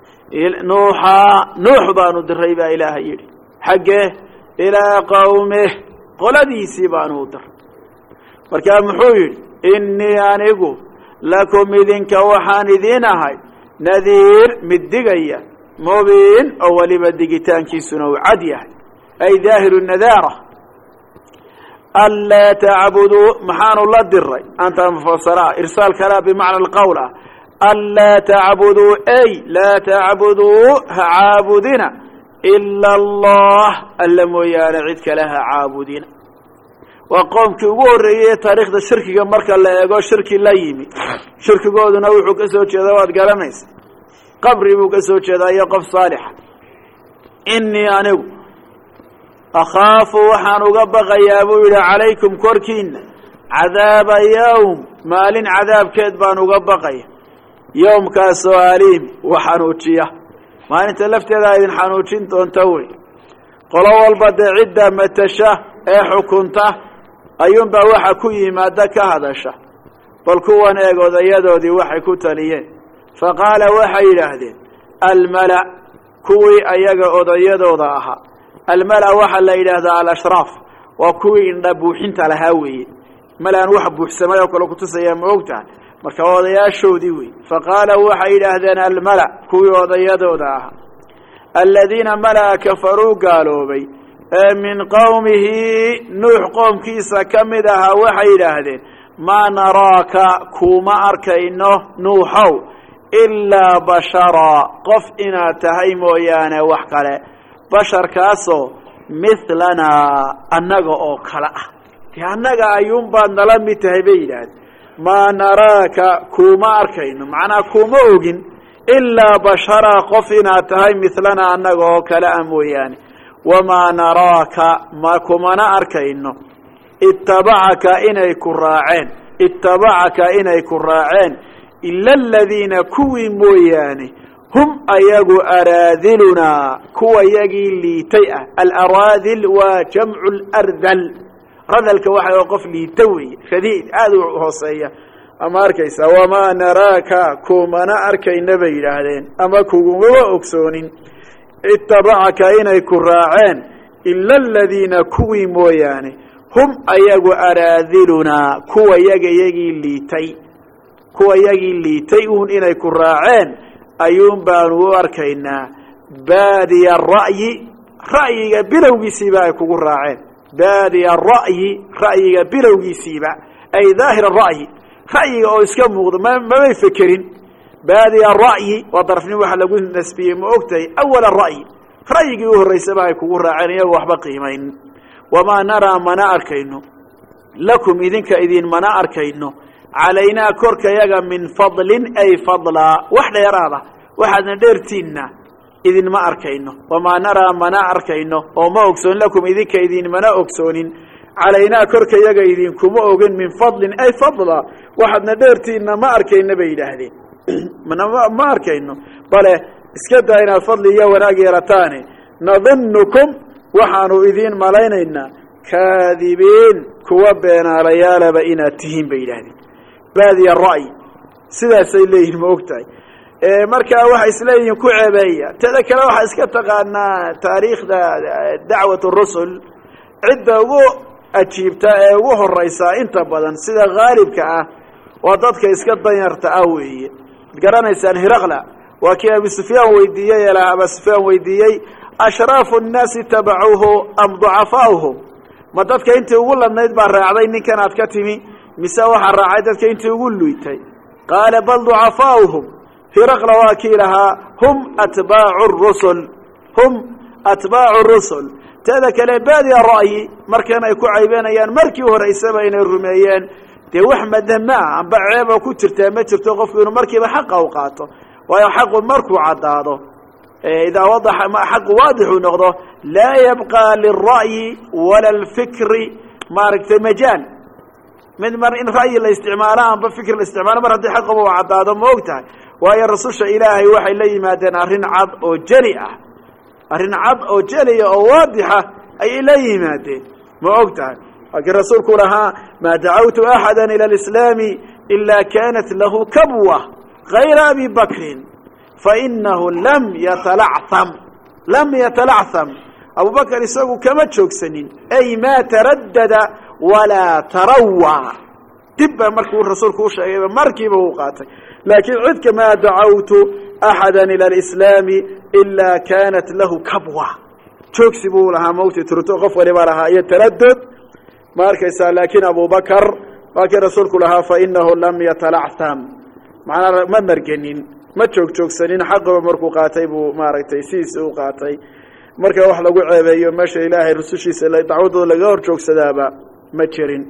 nuuxaa nuux baanu diray baa ilaahay yidhi xaggee ilaa qawmih qoladiisii baanu u diray markaa muxuu yidhi innii anigu lakum idinka waxaan idiin ahay nadiir mid digaya mubiin oo weliba digitaankiisuna uu cad yahay ay daahiru nadaara anlaa tacbuduu maxaanu la diray anta mufasara irsaal kalaa bimacna alqowl ah anlaa tacbuduu ay laa tacbuduu ha caabudina ila allah alla mooyaane cid kale ha caabudina waa qoomkii ugu horreeyey taariikhda shirkiga marka la eego shirki la yimi shirkigooduna wuxuu ka soo jeeda waad garanaysa qabri buu ka soo jeedaa iyo qof saalixa innii anigu akhaafu waxaan uga baqayaa buu yidhi calaykum korkiina cadaaba yowm maalin cadaabkeed baan uga baqaya yowmkaasoo aliimi wa xanuujiya maalinta lafteeda idin xanuujin doonta wey qolo walba dee cidda matasha ee xukunta ayuunbaa waxa ku yimaada ka hadasha bal kuwan eeg odayadoodii waxay ku taliyeen faqaala waxay yidhaahdeen almala kuwii ayaga odayadooda ahaa almala waxaa la yidhaahdaa alashraaf waa kuwii indha buuxinta lahaa weeye malaan wax buuxsamay oo kale kutusaya ma ogtahay marka odayaashoodii wey faqaala waxay yidhaahdeen almala kuwii odayadooda ahaa aladiina malaa kafaruu gaaloobay ee min qowmihi nuux qoomkiisa ka mid ahaa waxay yidhaahdeen maa naraaka kuma arkayno nuuxow ilaa basharaa qof inaad tahay mooyaane wax kale basharkaasoo milanaa annaga oo kale ah dee annaga ayuunbaad nala mid tahay bay yidhaahdeen maa naraaka kuma arkayno macnaa kuma ogin ilaa basharaa qof inaad tahay milanaa annaga oo kale ah mooyaane wamaa naraaka ma kumana arkayno ittabacaka inay ku raaceen ittabacaka inay ku raaceen ila aladiina kuwii mooyaane hum ayagu araadilunaa kuwa yagii liitay ah alaraadil waa jamcu lardal radalka waxa qof liita weeye shadiid aad u hooseeya ama arkaysa wamaa naraaka kumana arkayna bay yidhaahdeen ama kuguma ogsoonin ittabacaka inay ku raaceen ila aladiina kuwii mooyaane hum ayagu araadilunaa kuwa yaga yagii liitay kuwa yagii liitay uun inay ku raaceen ayuun baanu u arkaynaa baadiya ra'yi ra'yiga bilowgiisiiba ay kugu raaceen baadiya ra'yi ra'yiga bilowgiisiiba ay daahir ra'yi ra'yiga oo iska muuqdo ma mamay fekerin baadiya ra'yi waa darafnin waxa lagu nasbiyey ma ogtahay awala ra'yi ra'yigii u horreysaba ay kugu raaceen iyago waxba qiimayn wamaa naraa mana arkayno lakum idinka idin mana arkayno calaynaa korkayaga min fadlin ay fadlaa wax dheeraada waxaadna dheertiinna idinma arkayno wamaa naraa mana arkayno oo ma ogsoon lakum idinka idin mana ogsoonin calaynaa korkayaga idinkuma ogin min fadlin ay fadlaa waxaadna dheertiinna ma arkayno bay yidhaahdeen ma arkayno bale iska daa inaad fadli iyo wanaag yeelataane nadunnukum waxaanu idiin malaynaynaa kaadibiin kuwa beenaalayaalaba inaad tihiin bay yidhaahdeen baadiya ra'yi sidaasay leeyihin ma og tahay markaa waxay isleeyihiin ku ceebeeya teda kale waxaa iska taqaanaa taariikhda dacwat rusul cidda ugu ajiibta ee ugu horeysa inta badan sida haalibka ah waa dadka iska danyarta ah weeye garanaysaan hiraqla waa kii abi sufyaan weydiiyey ela aba sufyaan weydiiyey ashraafu nnaasi tabacuuhu am ducafaauhum ma dadka intii ugu ladnayd baa raacday ninkan aad ka timi mise waxaa raacay dadka intii ugu luytay qaala bal ducafaauhum hiraqla waa kii lahaa hum atbaacu rusul hum atbaacu rusul teeda kale baadiya ra'yi markan ay ku caybeenayaan markii horeysaba inay rumeeyeen dee wax madama ah amba ceeba ku jirtaa ma jirto qofku inuu markiiba xaqa u qaato waayo xaqu markuu caddaado idaa wadaxa xaqu waadixuu noqdo laa yabqaa lilra'yi wala alfikri maaragtay majaal mid mar in ra'yi la isticmaalo amba fikr la isticmaalo mar haddii xaqaba u caddaado ma og tahay waayo rasusha ilaahay waxay la yimaadeen arrin cad oo jeli ah arrin cad oo jeliya oo waadixa ayay la yimaadeen ma og tahay laakiin rasuulku lahaa maa dacawtu axada ila alislaami ilaa kanat lahu kabwa gayra abi bakrin fainahu lam yatalacam lam yatalacham abubakar isagu kama joogsanin ay maa taraddada walaa tarawaa dib baa markuu rasuulku u sheegayba markiiba uu qaatay laakiin cidka maa dacawtu axada ila alislaami ilaa kanat lahu kabwa joogsi buu lahaa mawti turto qof waliba lahaa iyo taraddud ma arkaysaa laakiin abubakar waa kii rasuulku lahaa fainahu lam yatalacham macnaa ma margenin ma joog joogsanin xaqaba markuu qaatay buu maaragtay sidiisa u qaatay marka wax lagu ceebeeyo meesha ilaahay rusushiisa dacwadooda laga hor joogsadaaba ma jirin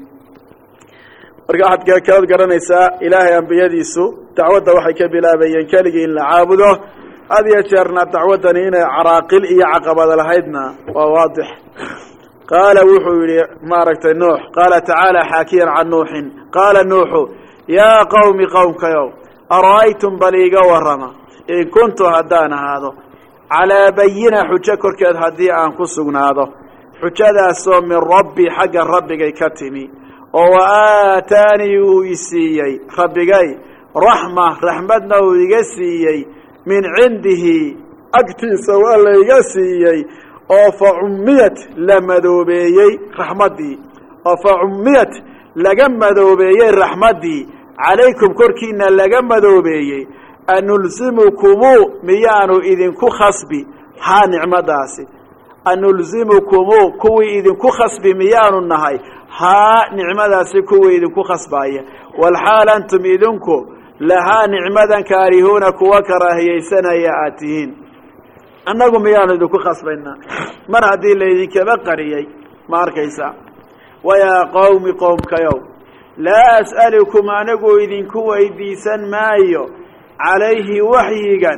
marka waxaad kalaad garanaysaa ilaahay ambiyadiisu dacwadda waxay ka bilaabayeen keligii in la caabudo had iyo jeerna dacwaddani inay caraaqil iyo caqabada lahaydna waa waadix qaala wuxuu yihi maaragtay nuux qaala tacaala xaakiyan can nuuxin qaala nuuxu yaa qawmi qowmkayow ara'aytum bal iiga warrama in kuntu haddaan ahaado calaa bayina xujo korkeed haddii aan ku sugnaado xujadaasoo min rabbi xagga rabbigay ka timi oo aataani uu isiiyey rabbigay raxma raxmadna uu iga siiyey min cindihi agtiisa waa la iga siiyey oo fa cummiyat la madoobeeyey raxmaddii oo fa cummiyat laga madoobeeyey raxmaddii calaykum korkiina laga madoobeeyey anulzimukumu miyaanu idinku khasbi haa nicmadaasi anulzimukumu kuwii idinku khasbi miyaanu nahay haa nicmadaasi kuwii idinku khasbaaya walxaal antum idinku lahaa nicmadan kaarihuuna kuwa karaahiyaysanaya aad tihiin annagu miyaanu idinku khasbaynaa mar haddii laydinkaba qariyey ma arkaysaa wayaa qowmi qowmkayow laa as'alukum anigu idinku weydiisan maayo calayhi waxyigan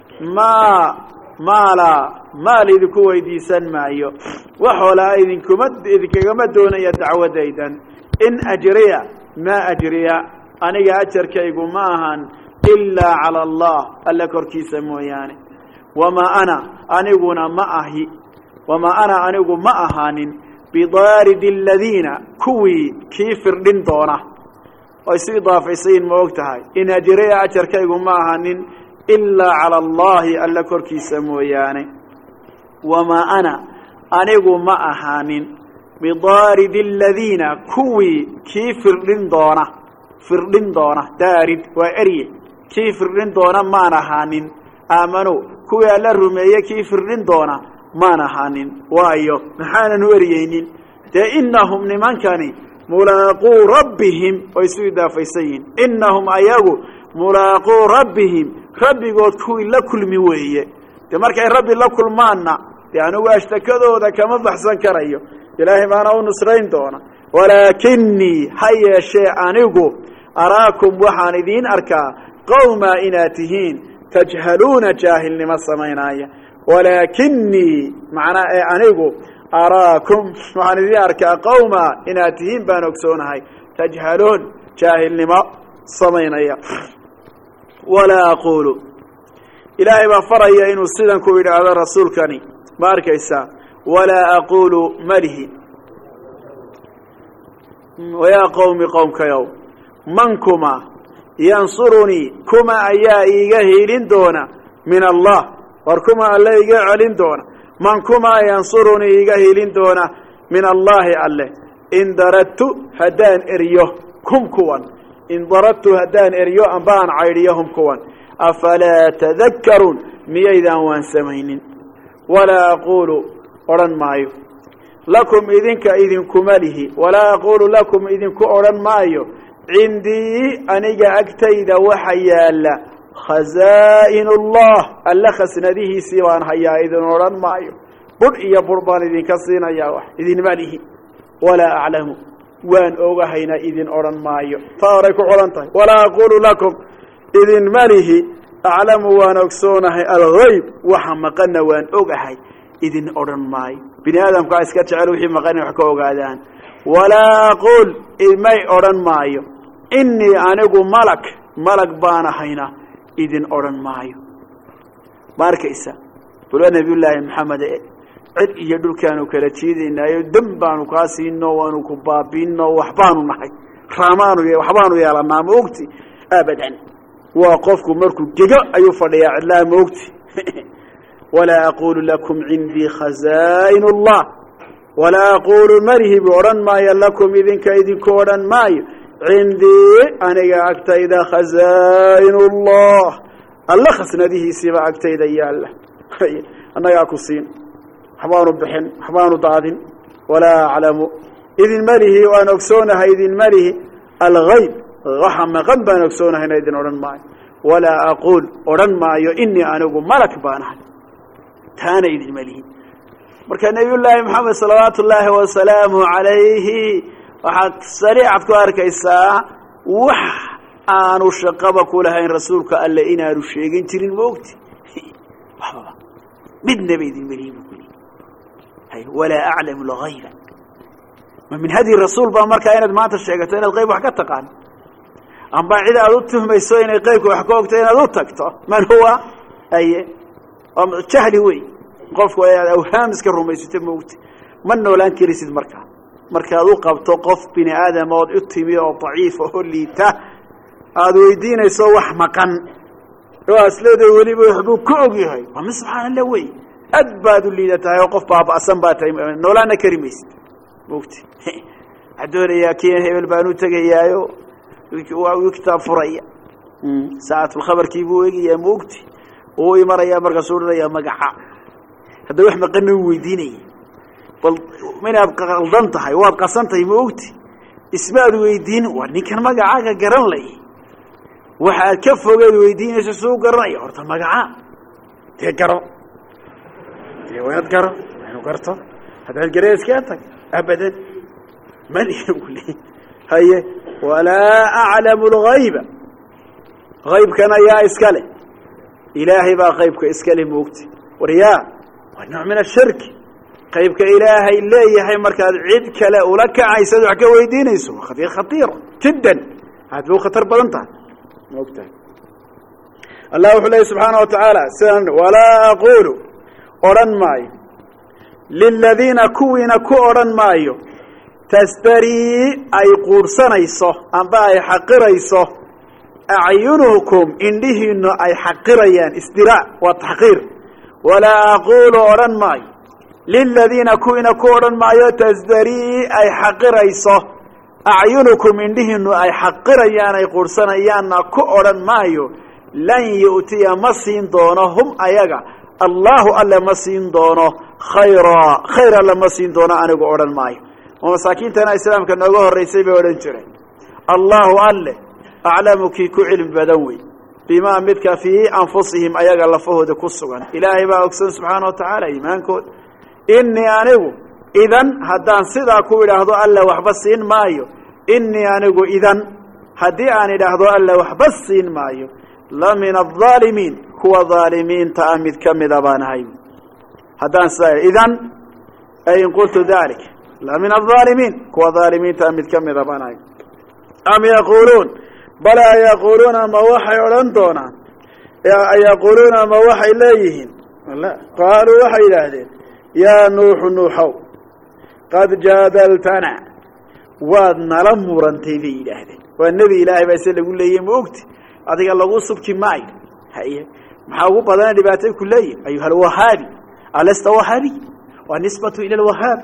maa maalaa maal idinku weydiisan maayo wax hoolaa idinkuma idinkagama doonaya dacwadaydan in ajriya maa ajriya aniga ajarkaygu ma ahan ilaa cala allah alla korkiisa mooyaane wamaa ana aniguna ma ahi wamaa ana anigu ma ahaanin bidaaridi aladiina kuwii kii firdhin doona ay si idaafaysayin ma og tahay in ajriya ajarkaygu ma ahanin ilaa cala allahi alla korkiisa mooyaane wamaa ana anigu ma ahaanin bidaaridi aladiina kuwii kii firdhin doona firdhin doona daarid waa erye kii firdhin doona maan ahaanin aamanu kuwii alla rumeeye kii firdhin doona maan ahaanin waayo maxaanan u eryeynin dee inahum nimankani mulaaquu rabbihim way isu idaafaysan yihin inahum ayagu mulaaquu rabbihim rabbigood kuwii la kulmi weeye dee markay rabbi la kulmaanna dee anigu ashtakadooda kama baxsan karayo ilaahay baana u nusrayn doona walaakinii ha yeeshee anigu araakum waxaan idiin arkaa qowmaa inaad tihiin tajhaluuna jaahilnimo samaynaaya walaakinii macnaa ee anigu araakum waxaan idiin arkaa qowmaa inaad tihiin baan ogsoonahay tajhaluun jaahilnimo samaynaya walaa aquulu ilaahay baa faraya inuu sidan ku yidhaahdo rasuulkani ma arkaysaa walaa aquulu malihi wayaa qowmi qowmkayow man kuma yansurunii kuma ayaa iiga hiilin doona min allah war kuma alle iga celin doona man kumaa yansurunii iga hiilin doona min allaahi alle in daradtu haddaan eryo hum kuwan in daradtu haddaan eryo amba aan caydhiyo hum kuwan afalaa tadakkaruun miyaydaan waan samaynin walaa aquulu odhan maayo lakum idinka idinkuma lihi walaa aquulu lakum idinku odhan maayo cindii aniga agtayda waxa yaalla khazaa'in ullah alla khasnadihiisii baan hayaa idin odhan maayo budh iyo bur baan idinka siinayaa wax idinma lihi walaa aclamu waan ogahayna idin odhan maayo taa horay ku qodan tahay walaa aquulu lakum idinma lihi aclamu waan ogsoonahay alghayb waxa maqanna waan ogahay idin odhan maayo bini aadamkaa iska jecel wixii maqan inay wax ka ogaadaan walaa aquul imay odhan maayo inii anigu malag malag baan ahayna idin odhan maayo ma arkaysa bula nabiyullaahi maxamed cid iyo dhulkaanu kala jiidaynaayo dam baanu kaa siino waanu ku baabiino waxbaanu nahay raamaanu waxbaanu yeelanaa ma ogti abadan waa qofku markuu gego ayuu fadhiyaa cidlaa ma ogti walaa aquulu lakum cindii khazaa'in ullah walaa aquulu malihi bu odhan maayo lakum idinka idinku odhan maayo cindii aniga agtayda khazaa'in ullah alla khasnadihiisiiba agtayda yaalla annagaa ku siin waxbaanu bixin waxbaanu daadin walaa aclamu idin malihi waan ogsoonahay idin malihi alghayb waxa maqan baan ogsoonahayna idin odhan maayo walaa aquul odhan maayo inii anigu malak baanahay taana idin malihi marka nabiyullaahi maxamed salawaatu ullaahi wasalaamu calayhi waxaad sariicad ku arkaysaa wax aanu shaqaba ku lahayn rasuulka alle inaanu sheegin jirin ma ogti waxbaba midnaba idin malihi buu ku leeyahay walaa aclamu alghayba ma min hadyi rasuul baa markaa inaad maanta sheegato inaad qayb wax ka taqaan amba cid aad u tuhmayso inay qaybka wax ka ogto inaad u tagto man huwa aye jahli wey qofku ayaad awhaam iska rumaysata ma ogti ma noolaan karisid markaa markaad u qabto qof bini aadamood u timi oo daciifa oo liita aada weydiinayso wax maqan oo asleeday weliba waxbuu ku og yahay waa min subxaana allah wey aad baad u liidatahay oo qof baaba'san baa tahay noolaana kari maysid mogti waxaa doonayaa kii hebel baan u tegayaayo waa kitaab furaya saacatulkhabarkii buu eegayaa mogti uu imarayaa markaasuu dhanayaa magaca hadda wax maqanna uu weydiinaya bal minaad qaldan tahay waad qasan tahay ma ogti ismaad weydiin waa ninkan magacaaga garan lay waxaad ka fogeed weydiinayso suu garanaya horta magaca dee garo dee waad garo inu garto haddaad garee iskaa tag abadan mali haye walaa aclamu lgayba gaybkan ayaa iska leh ilaahay baa qaybka iska leh ma ogti waryaa waa nooc min ashirki qaybka ilaahay leeyahay markaad cid kale ula kacaysad wax ka weydiinayso waa khatiir khatiira jiddan aad bay u khatar badan tahay ma ogtahay allah wuxuu leeyahy subxaana wa tacaala sidan walaa aquulu odhan maayo liladiina kuwiina ku odhan maayo tasdarii ay quurhsanayso amba ay xaqirayso acyunukum indhihiinu ay xaqirayaan isdiraac waa taxqiir walaa aquulu odhan maayo liladiina kuwiina ku odhan maayo tasdarii ay xaqirayso acyunukum indhihiinu ay xaqirayaan ay quurhsanayaanna ku odhan maayo lan yu'tiya ma siin doono hum ayaga allahu alle ma siin doono khayraa khayr alle ma siin doono anigu odhan maayo oo masaakiintana islaamka nooga horraysay bay odhan jireen allahu alle aclamu kii ku cilmi badan wey bimaa midka fii anfusihim ayaga lafahooda ku sugan ilaahay baa ogsan subxaana wa tacaala iimaankooda inii anigu idan haddaan sidaa ku idhaahdo alla waxba siin maayo inii anigu idan haddii aan idhaahdo alla waxba siin maayo la min aaalimiin kuwa aalimiinta ah mid ka mida baan ahay haddaan sidaa idan ay in qultu dalik la min aaalimiin kuwa aalimiinta ah mid ka mida baan ahay am yaquuluun balaa yaquuluuna ma waxay odhan doonaan yaquuluuna ma waxay leeyihiin qaaluu waxay yidhaahdeen yaa nuuxu nuuxow qad jaadaltana waad nala murantay bay yidhaahdeen waa nebi ilaahay baa se lagu leeyay ma ogti adiga lagu subki maayo haye maxaa ugu badana dhibaatay ku leeyihin ayuha alwahaabi alasta wahaabi waa nisbatu ila alwahaab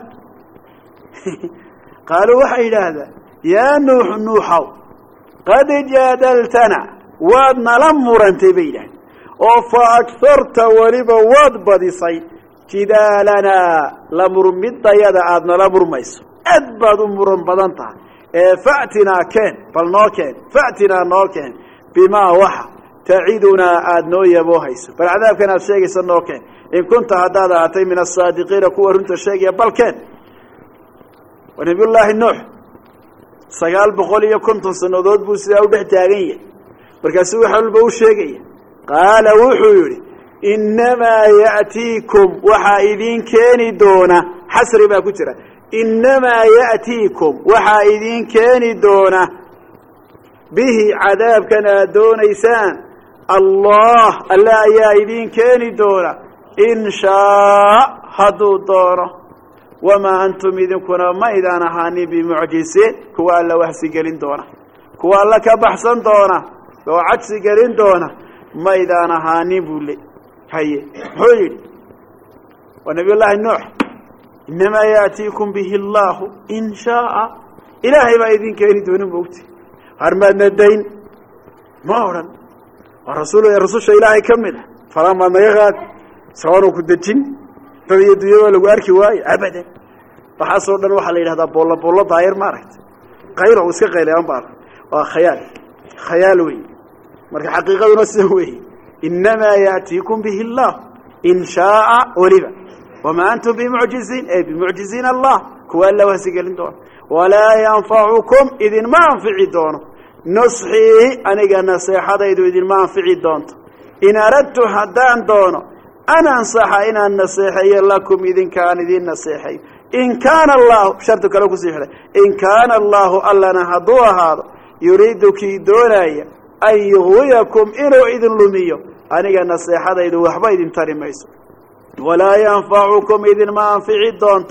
qaaluu waxay yidhaahdaan yaa nuuxu nuuxow qad jaadaltana waad nala murantay bay yidhahdeen oo fa agharta weliba waad badisay jidaalanaa la murmidayada aada nala murmayso aad baad u muran badan tahay ee fa'tinaa keen bal noo keen fa'tinaa noo keen bimaa waxa tacidunaa aada noo yaboohayso bal cadaabkan aad sheegayso noo keen in kunta haddaad ahaatay min asaadiqiina kuwa runta sheegaya bal keen waa nabiyullaahi nuux sagaal boqol iyo konton sannadood buu sidaa u dhex taagan yahay markaasuu wax walba u sheegaya qaala wuxuu yidhi innamaa ya'tiikum waxaa idiin keeni doona xasri baa ku jira innamaa ya'tiikum waxaa idiin keeni doona bihi cadaabkan aad doonaysaan allah alle ayaa idiin keeni doona in shaa hadduu doono wamaa antum idinkuna ma idaan ahaanin bimucjisiin kuwa alla waxsi gelin doona kuwa alla ka baxsan doona oo cajsi gelin doona ma idaan ahaanin buu le haye muxuu yidhi waa nabiy llaahi nuux innamaa ya'tiikum bihi allaahu in shaaa ilaahay baa idin keeni doona moogti harmaadna dayn ma odhan waa rasuul rasusha ilaahay ka mid a falaan baad naga qaad sawaanu ku dejin dad iyo dunya waa lagu arki waayo abadan waxaasoo dhan waxaa la yidhahdaa boollo boollo daayar maaragta qaylo iska qaylayaan baa waa khayaal khayaal wey marka xaqiiqaduna sida wey innamaa ya'tiikum bihi allah in shaaa weliba wamaa antum bimucjiziin ay bimucjiziin allah kuwa alla wahsi gelin doona walaa yanfacukum idinma anfici doono nusxii aniga naseexadaydu idinma anfici doonto in aradtu haddaan doono an ansaxa inaan naseexeeyo lakum idinkaan idin naseexeeyo in kaana allahu shardi kale kusii xidhay in kaana allahu allana hadduu ahaado yuriidu kii doonaya an yughwiyakum inuu idin lumiyo aniga naseexadaydu waxba idin tari mayso walaa yanfacukum idinma anfici doonto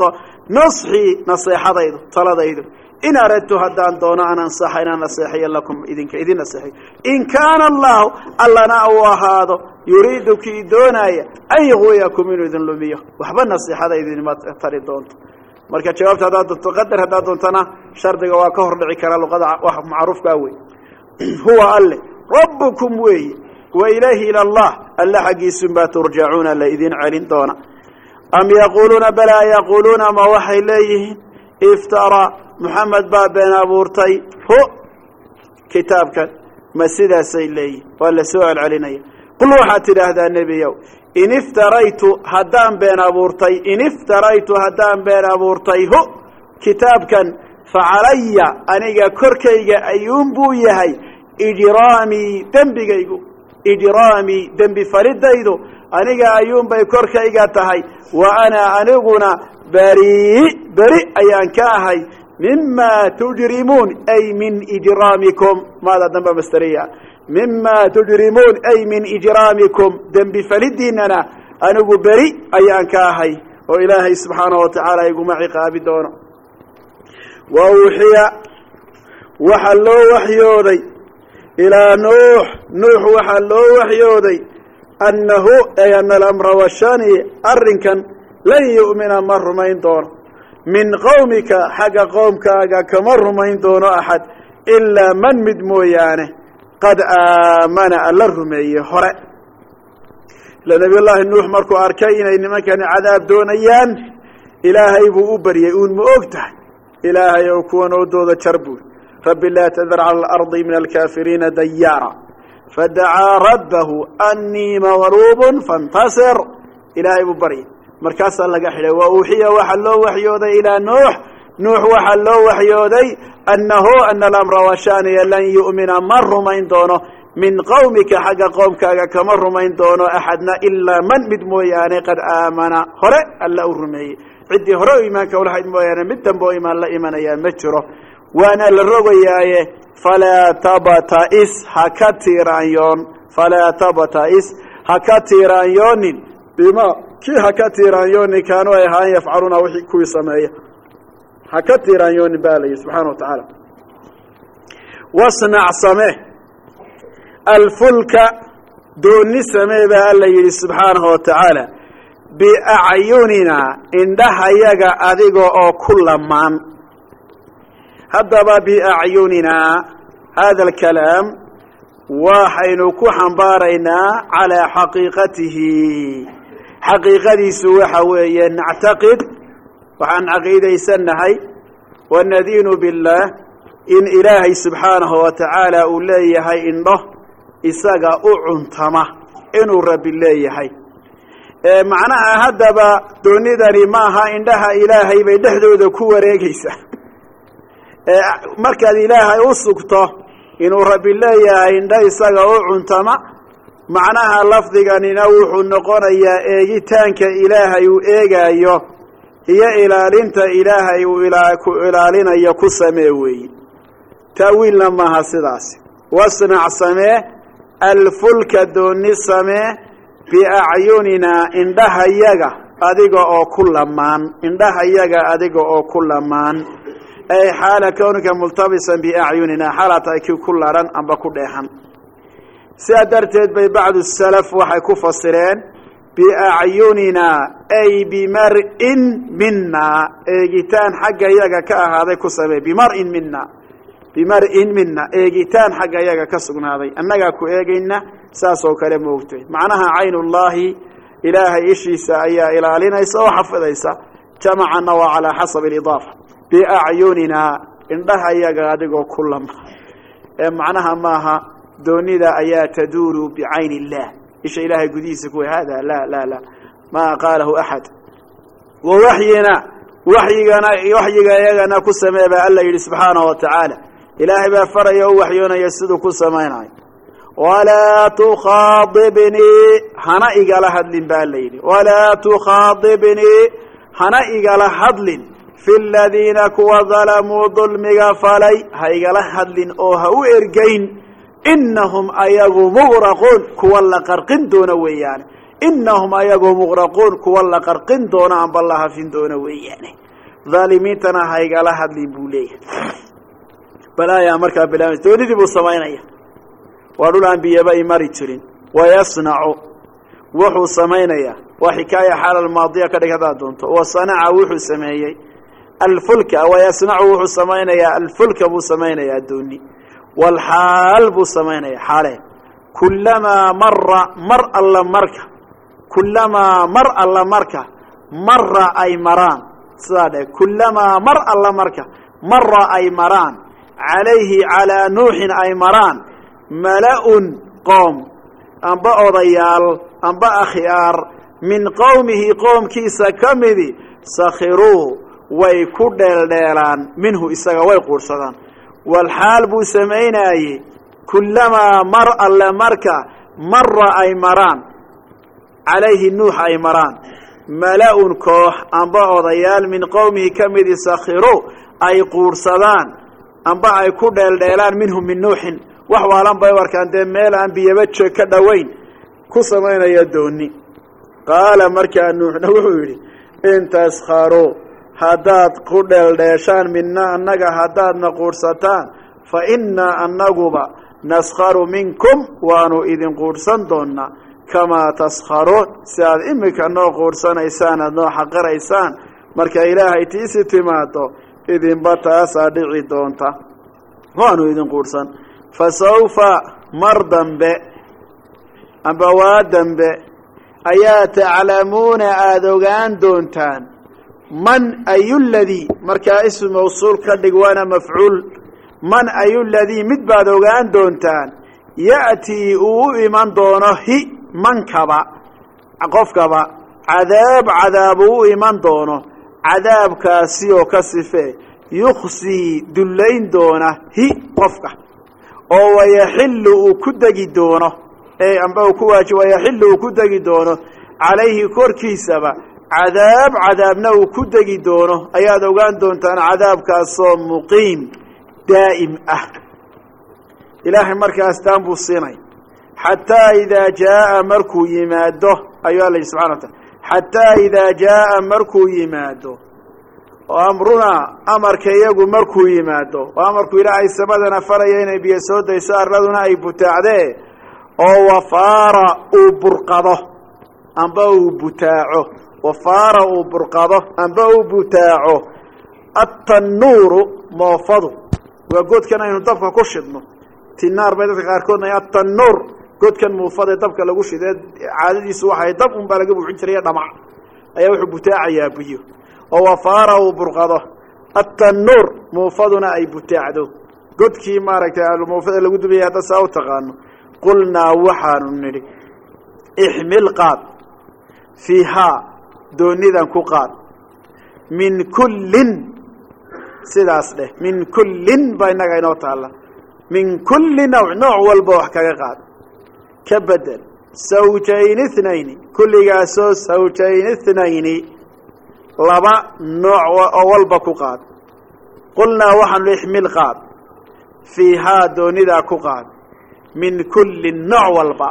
نصحي نصيحة ضيدو طلا ضيدو إن أردت هدان دونا أن أنصح إن نصيحي لكم إذن كإذن نصيحي إن كان الله الله نأوى هذا يريد كي دونايا أن يغويكم من إذن لمية وحبا نصيحة إذن ما تريدون marka jawaabta hadaad taqadar hadaad doontana shardiga waa ka hor dhici kara luqada wax macruuf ka weey huwa alle rabbukum way wa ilahi ila allah alla hagiisun ba turjauna la idin calin doona am yaquluna bala yaquluna ma waxay leeyihiin iftara muhammad ba been abuurtay hu kitaabkan ma sidaasay leeyihiin wala su'aal calinaya qul waxa tiraahdaa nabiyow إن افتريت هدان بين أبورتي إن افتريت هدان بين أبورتي هو كتاب كان فعلي أنيقى كركيقى أيوم بويهي إجرامي دنبيقيقو إجرامي دنبي فرديدو أنيقى أيوم بي كركيقى تهي وأنا أنيقنا بريء بريء أيان كاهي مما تجرمون أي من إجرامكم ماذا دنبا مستريا مما تجرمون أي من إجرامكم دم بفلديننا أنا بريء أيان كاهي وإلهي سبحانه وتعالى يقول معي قابدون وأوحي وحلو وحيودي إلى نوح نوح وحلو وحيودي أنه أي أن الأمر والشاني أرنكا لن يؤمن مر مين دون من قومك حق قومك كمر مين دون أحد إلا من مدمويانه قد آمن الرمي هراء لنبي الله النوح مركو أركين إنما كان عذاب دونيان إلهي بؤبريئون مؤقته إلهي يكون ودود شربون رب لا تذر على الأرض من الكافرين ديارا فدعا ربه أني مغلوب فانتصر إلهي بؤبريئ مركز الله قحله وأوحي وحلو وحيوذي إلى نوح نوح وحلو وحيوذي أنه أن الأمر وشاني لن يؤمن مر من دونه من قومك حق قومك كمر من دونه أحدنا إلا من مدموياني قد آمن هراء الله أرمي عدي هراء إيمانك ولا حد موياني مدنبو إيمان لا إيمان يا مجره وأنا للرغياي فلا تبتئس هكتيرانيون فلا تبتئس هكتيرانيون بما كي هكتيرانيون كانوا يهان يفعلون وحي كوي سمايه هكتيران يون بالي سبحانه وتعالى واصنع سماه الفلك دون سماه بالله سبحانه وتعالى بأعيننا عندها يجا أذيقو أو كل من هذا بأعيننا هذا الكلام وحين كوحن بارينا على حقيقته حقيقته سوى حويا نعتقد وعن عقيدة سنهي والندين بالله إن إلهي سبحانه وتعالى أوليه إنه إساقا أعنتما إنه رب الله إيه معناها هدبا دونيداني ماها إنها إلهي بيدحدو ذكو ريكيسا إيه مركز إلهي أسكته إنه رب الله إنه إساقا أعنتما معناها لفظيقا ننوح النقون يا إيجي تانك إلهي وإيجا أيوه هي إلالينتا إلهي وإلالينا يكو سميوي تأويل لما هسداس واصنع سميه الفلك دوني سميه بأعيننا إندها يغا أديغو أو كل من إندها يغا أديغو أو كل من أي حال كونك ملتبسا بأعيننا حالة أكيو كل رن أم بكو ديحن سيادرتد بي بعض السلف وحيكو فصرين بأعيننا أي بمرء منا إيجتان حق يجا كهذا كسبه بمرء منا بمرء منا إيجتان حق يجا كسبنا هذا أنك كو إيجينا ساسو كلام موته معناها عين الله إله إشي سايا إلى لنا يسوى حفظ يسا جمعنا وعلى حسب الإضافة بأعيننا إنها يجا هذا كلهم معناها ماها دوني ذا آيات تدور بعين الله إيش إلهي قديسك هذا لا لا لا ما قاله أحد ووحينا وحينا وحينا يجنا كسمة بالله سبحانه وتعالى إلهي بفرج وحينا يسد كسمينا ولا تخاطبني هنا إجال حدل بالله ولا تخاطبني هنا إجال حدل في الذين كوا ظلموا ظلمك فلي هيجال حدل أو هو إرجين إنهم أيغوا مغرقون كوالا قرقين دون ويان إنهم أيغوا مغرقون كوالا قرقين دون عن بالله فين دون ويان dhaalimiintana haygala hadlin buu leeyahay balaayaa markaa bilaabay doonidii buu samaynaya waa dhul aan biyaba ay mari jirin wayasnacu wuxuu samaynayaa waa xikaaya xaal almaadiya ka dhig haddaad doonto wasanaca wuxuu sameeyey alfulka wayasnacu wuxuu samaynayaa alfulka buu samaynayaa dooni walxaal buu samaynayaa xaale kulamaa mara mar alla marka kulamaa mar alla marka mara ay maraan sidaa dheh kulamaa mar alla marka mara ay maraan calayhi calaa nuuxin ay maraan mala-un qoom amba odayaal amba akhyaar min qowmihi qoomkiisa ka midi sakhiruu way ku dheeldheelaan minhu isaga way quursadaan walxaal buu samaynaayey kulamaa mar alle marka mara ay maraan calayhi nuux ay maraan mala-un koox amba odayaal min qowmihi ka midi sakhiruu ay quursadaan amba ay ku dheeldheelaan minhu min nuuxin wax waalan bay u arkaan dee meel aan biyaba joog ka dhowayn ku samaynaya dooni qaala markaa nuuxna wuxuu yidhi in taskharuu haddaad ku dheeldheeshaan mina annaga haddaadna quursataan fa innaa annaguba naskharu minkum waanu idin quursan doonnaa kamaa taskharuun si aad iminka noo quursanaysaan aad noo xaqiraysaan marka ilaahay tiisi timaado idinba taasaa dhici doonta waanu idin quursan fa sawfa mar dambe amba waa dambe ayaa taclamuuna aada ogaan doontaan man ayuladii markaa ism mawsuul ka dhig waana mafcuul man ayuladii mid baad ogaan doontaan ya'tii uu u iman doono hi mankaba qofkaba cadaab cadaab uu u iman doono cadaabkaasi oo ka sifee yuksii dullayn doona hi qofka oo wayaxillu uu ku degi doono ee amba uu ku waaji wayaxillu uu ku degi doono calayhi korkiisaba cadaab cadaabna uu ku degi doono ayaad ogaan doontaan cadaabkaasoo muqiim daa'im ah ilaahay markaas taan buu siinay xataa idaa jaa'a markuu yimaado ayuu alla yidhi subxana wa taala xataa idaa jaa'a markuu yimaado oo amrunaa amarka iyagu markuu yimaado oo amarkuu ilaahay samadana faraya inay biyo soo dayso arladuna ay butaacdee oo wafaara uu burqado amba uu butaaco wafaara uu burqado amba uu butaaco attanuuru moofadu waa godkan aynu dabka ku shidno tinaar bay dadka qaarkoodna attanuur godkan muufada dabka lagu shidee caadadiisu waxay dab un baa laga buuxin jiray dhamac ayaa wuxuu butaacayaa biyo oo wafaara uu burqado attanuur muufaduna ay butaacdo godkii maaragtay muufada lagu dubiyay hadda saa u taqaano qulnaa waxaanu nidhi ixmil qaad fiihaa doonidan ku qaad min kullin sidaas dheh min kullin baa innaga inoo taalla min kulli nawc nooc walba wax kaga qaad ka bedel sawjayni ithnayni kulligaasoo sawjayni ithnayni laba nooc oo walba ku qaad qulnaa waxaanu ixmil qaad fiihaa doonidaa ku qaad min kulli nooc walba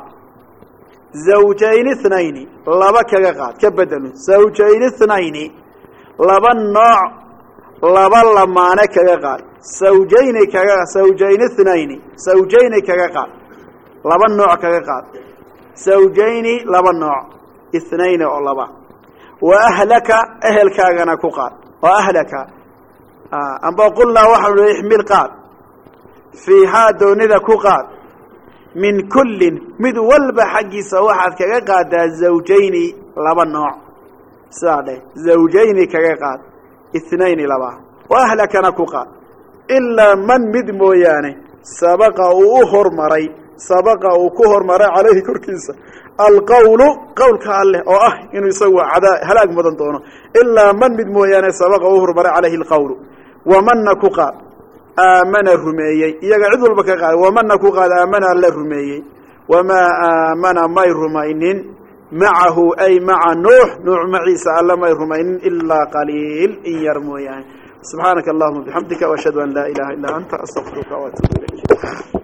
zawjayni ithnayni laba kaga qaad ka bedelu zawjayni ithnayni laba nooc laba lamaane kaga qaad zawjayni kaga zawjayni ithnayni zawjayni kaga qaad laba nooc kaga qaad zawjayni laba nooc ithnayni oo laba wa ahlaka ehelkaagana ku qaad oo ahlaka amba qulnaa waxaanu ixmil qaad fiihaa doonida ku qaad min kullin mid walba xaggiisa waxaad kaga qaadaa zawjayni laba nooc sidaa dheh zawjayni kaga qaad ithnayni laba wa ahlakana ku qaad ilaa man mid mooyaane sabaqa uu u hormaray sabaqa uu ku hormaray calayhi korkiisa alqawlu qawlka alleh oo ah inuu isagu cadaa halaag mudan doono ilaa man mid mooyaane sabaqa uu hormaray calayhi alqawlu wamanna ku qaad aamana rumeeyey iyaga cid walba ka qaad wamanna ku qaad aamana alla rumeeyey wamaa aamana may rumaynin macahu ay maca nuux nuux maciisa alla may rumaynin ilaa qaliil in yar mooyaane subxaanaka allahuma bixamdika waashhadu an laa ilaha illaa anta astaqfiruka waatuubu ilayk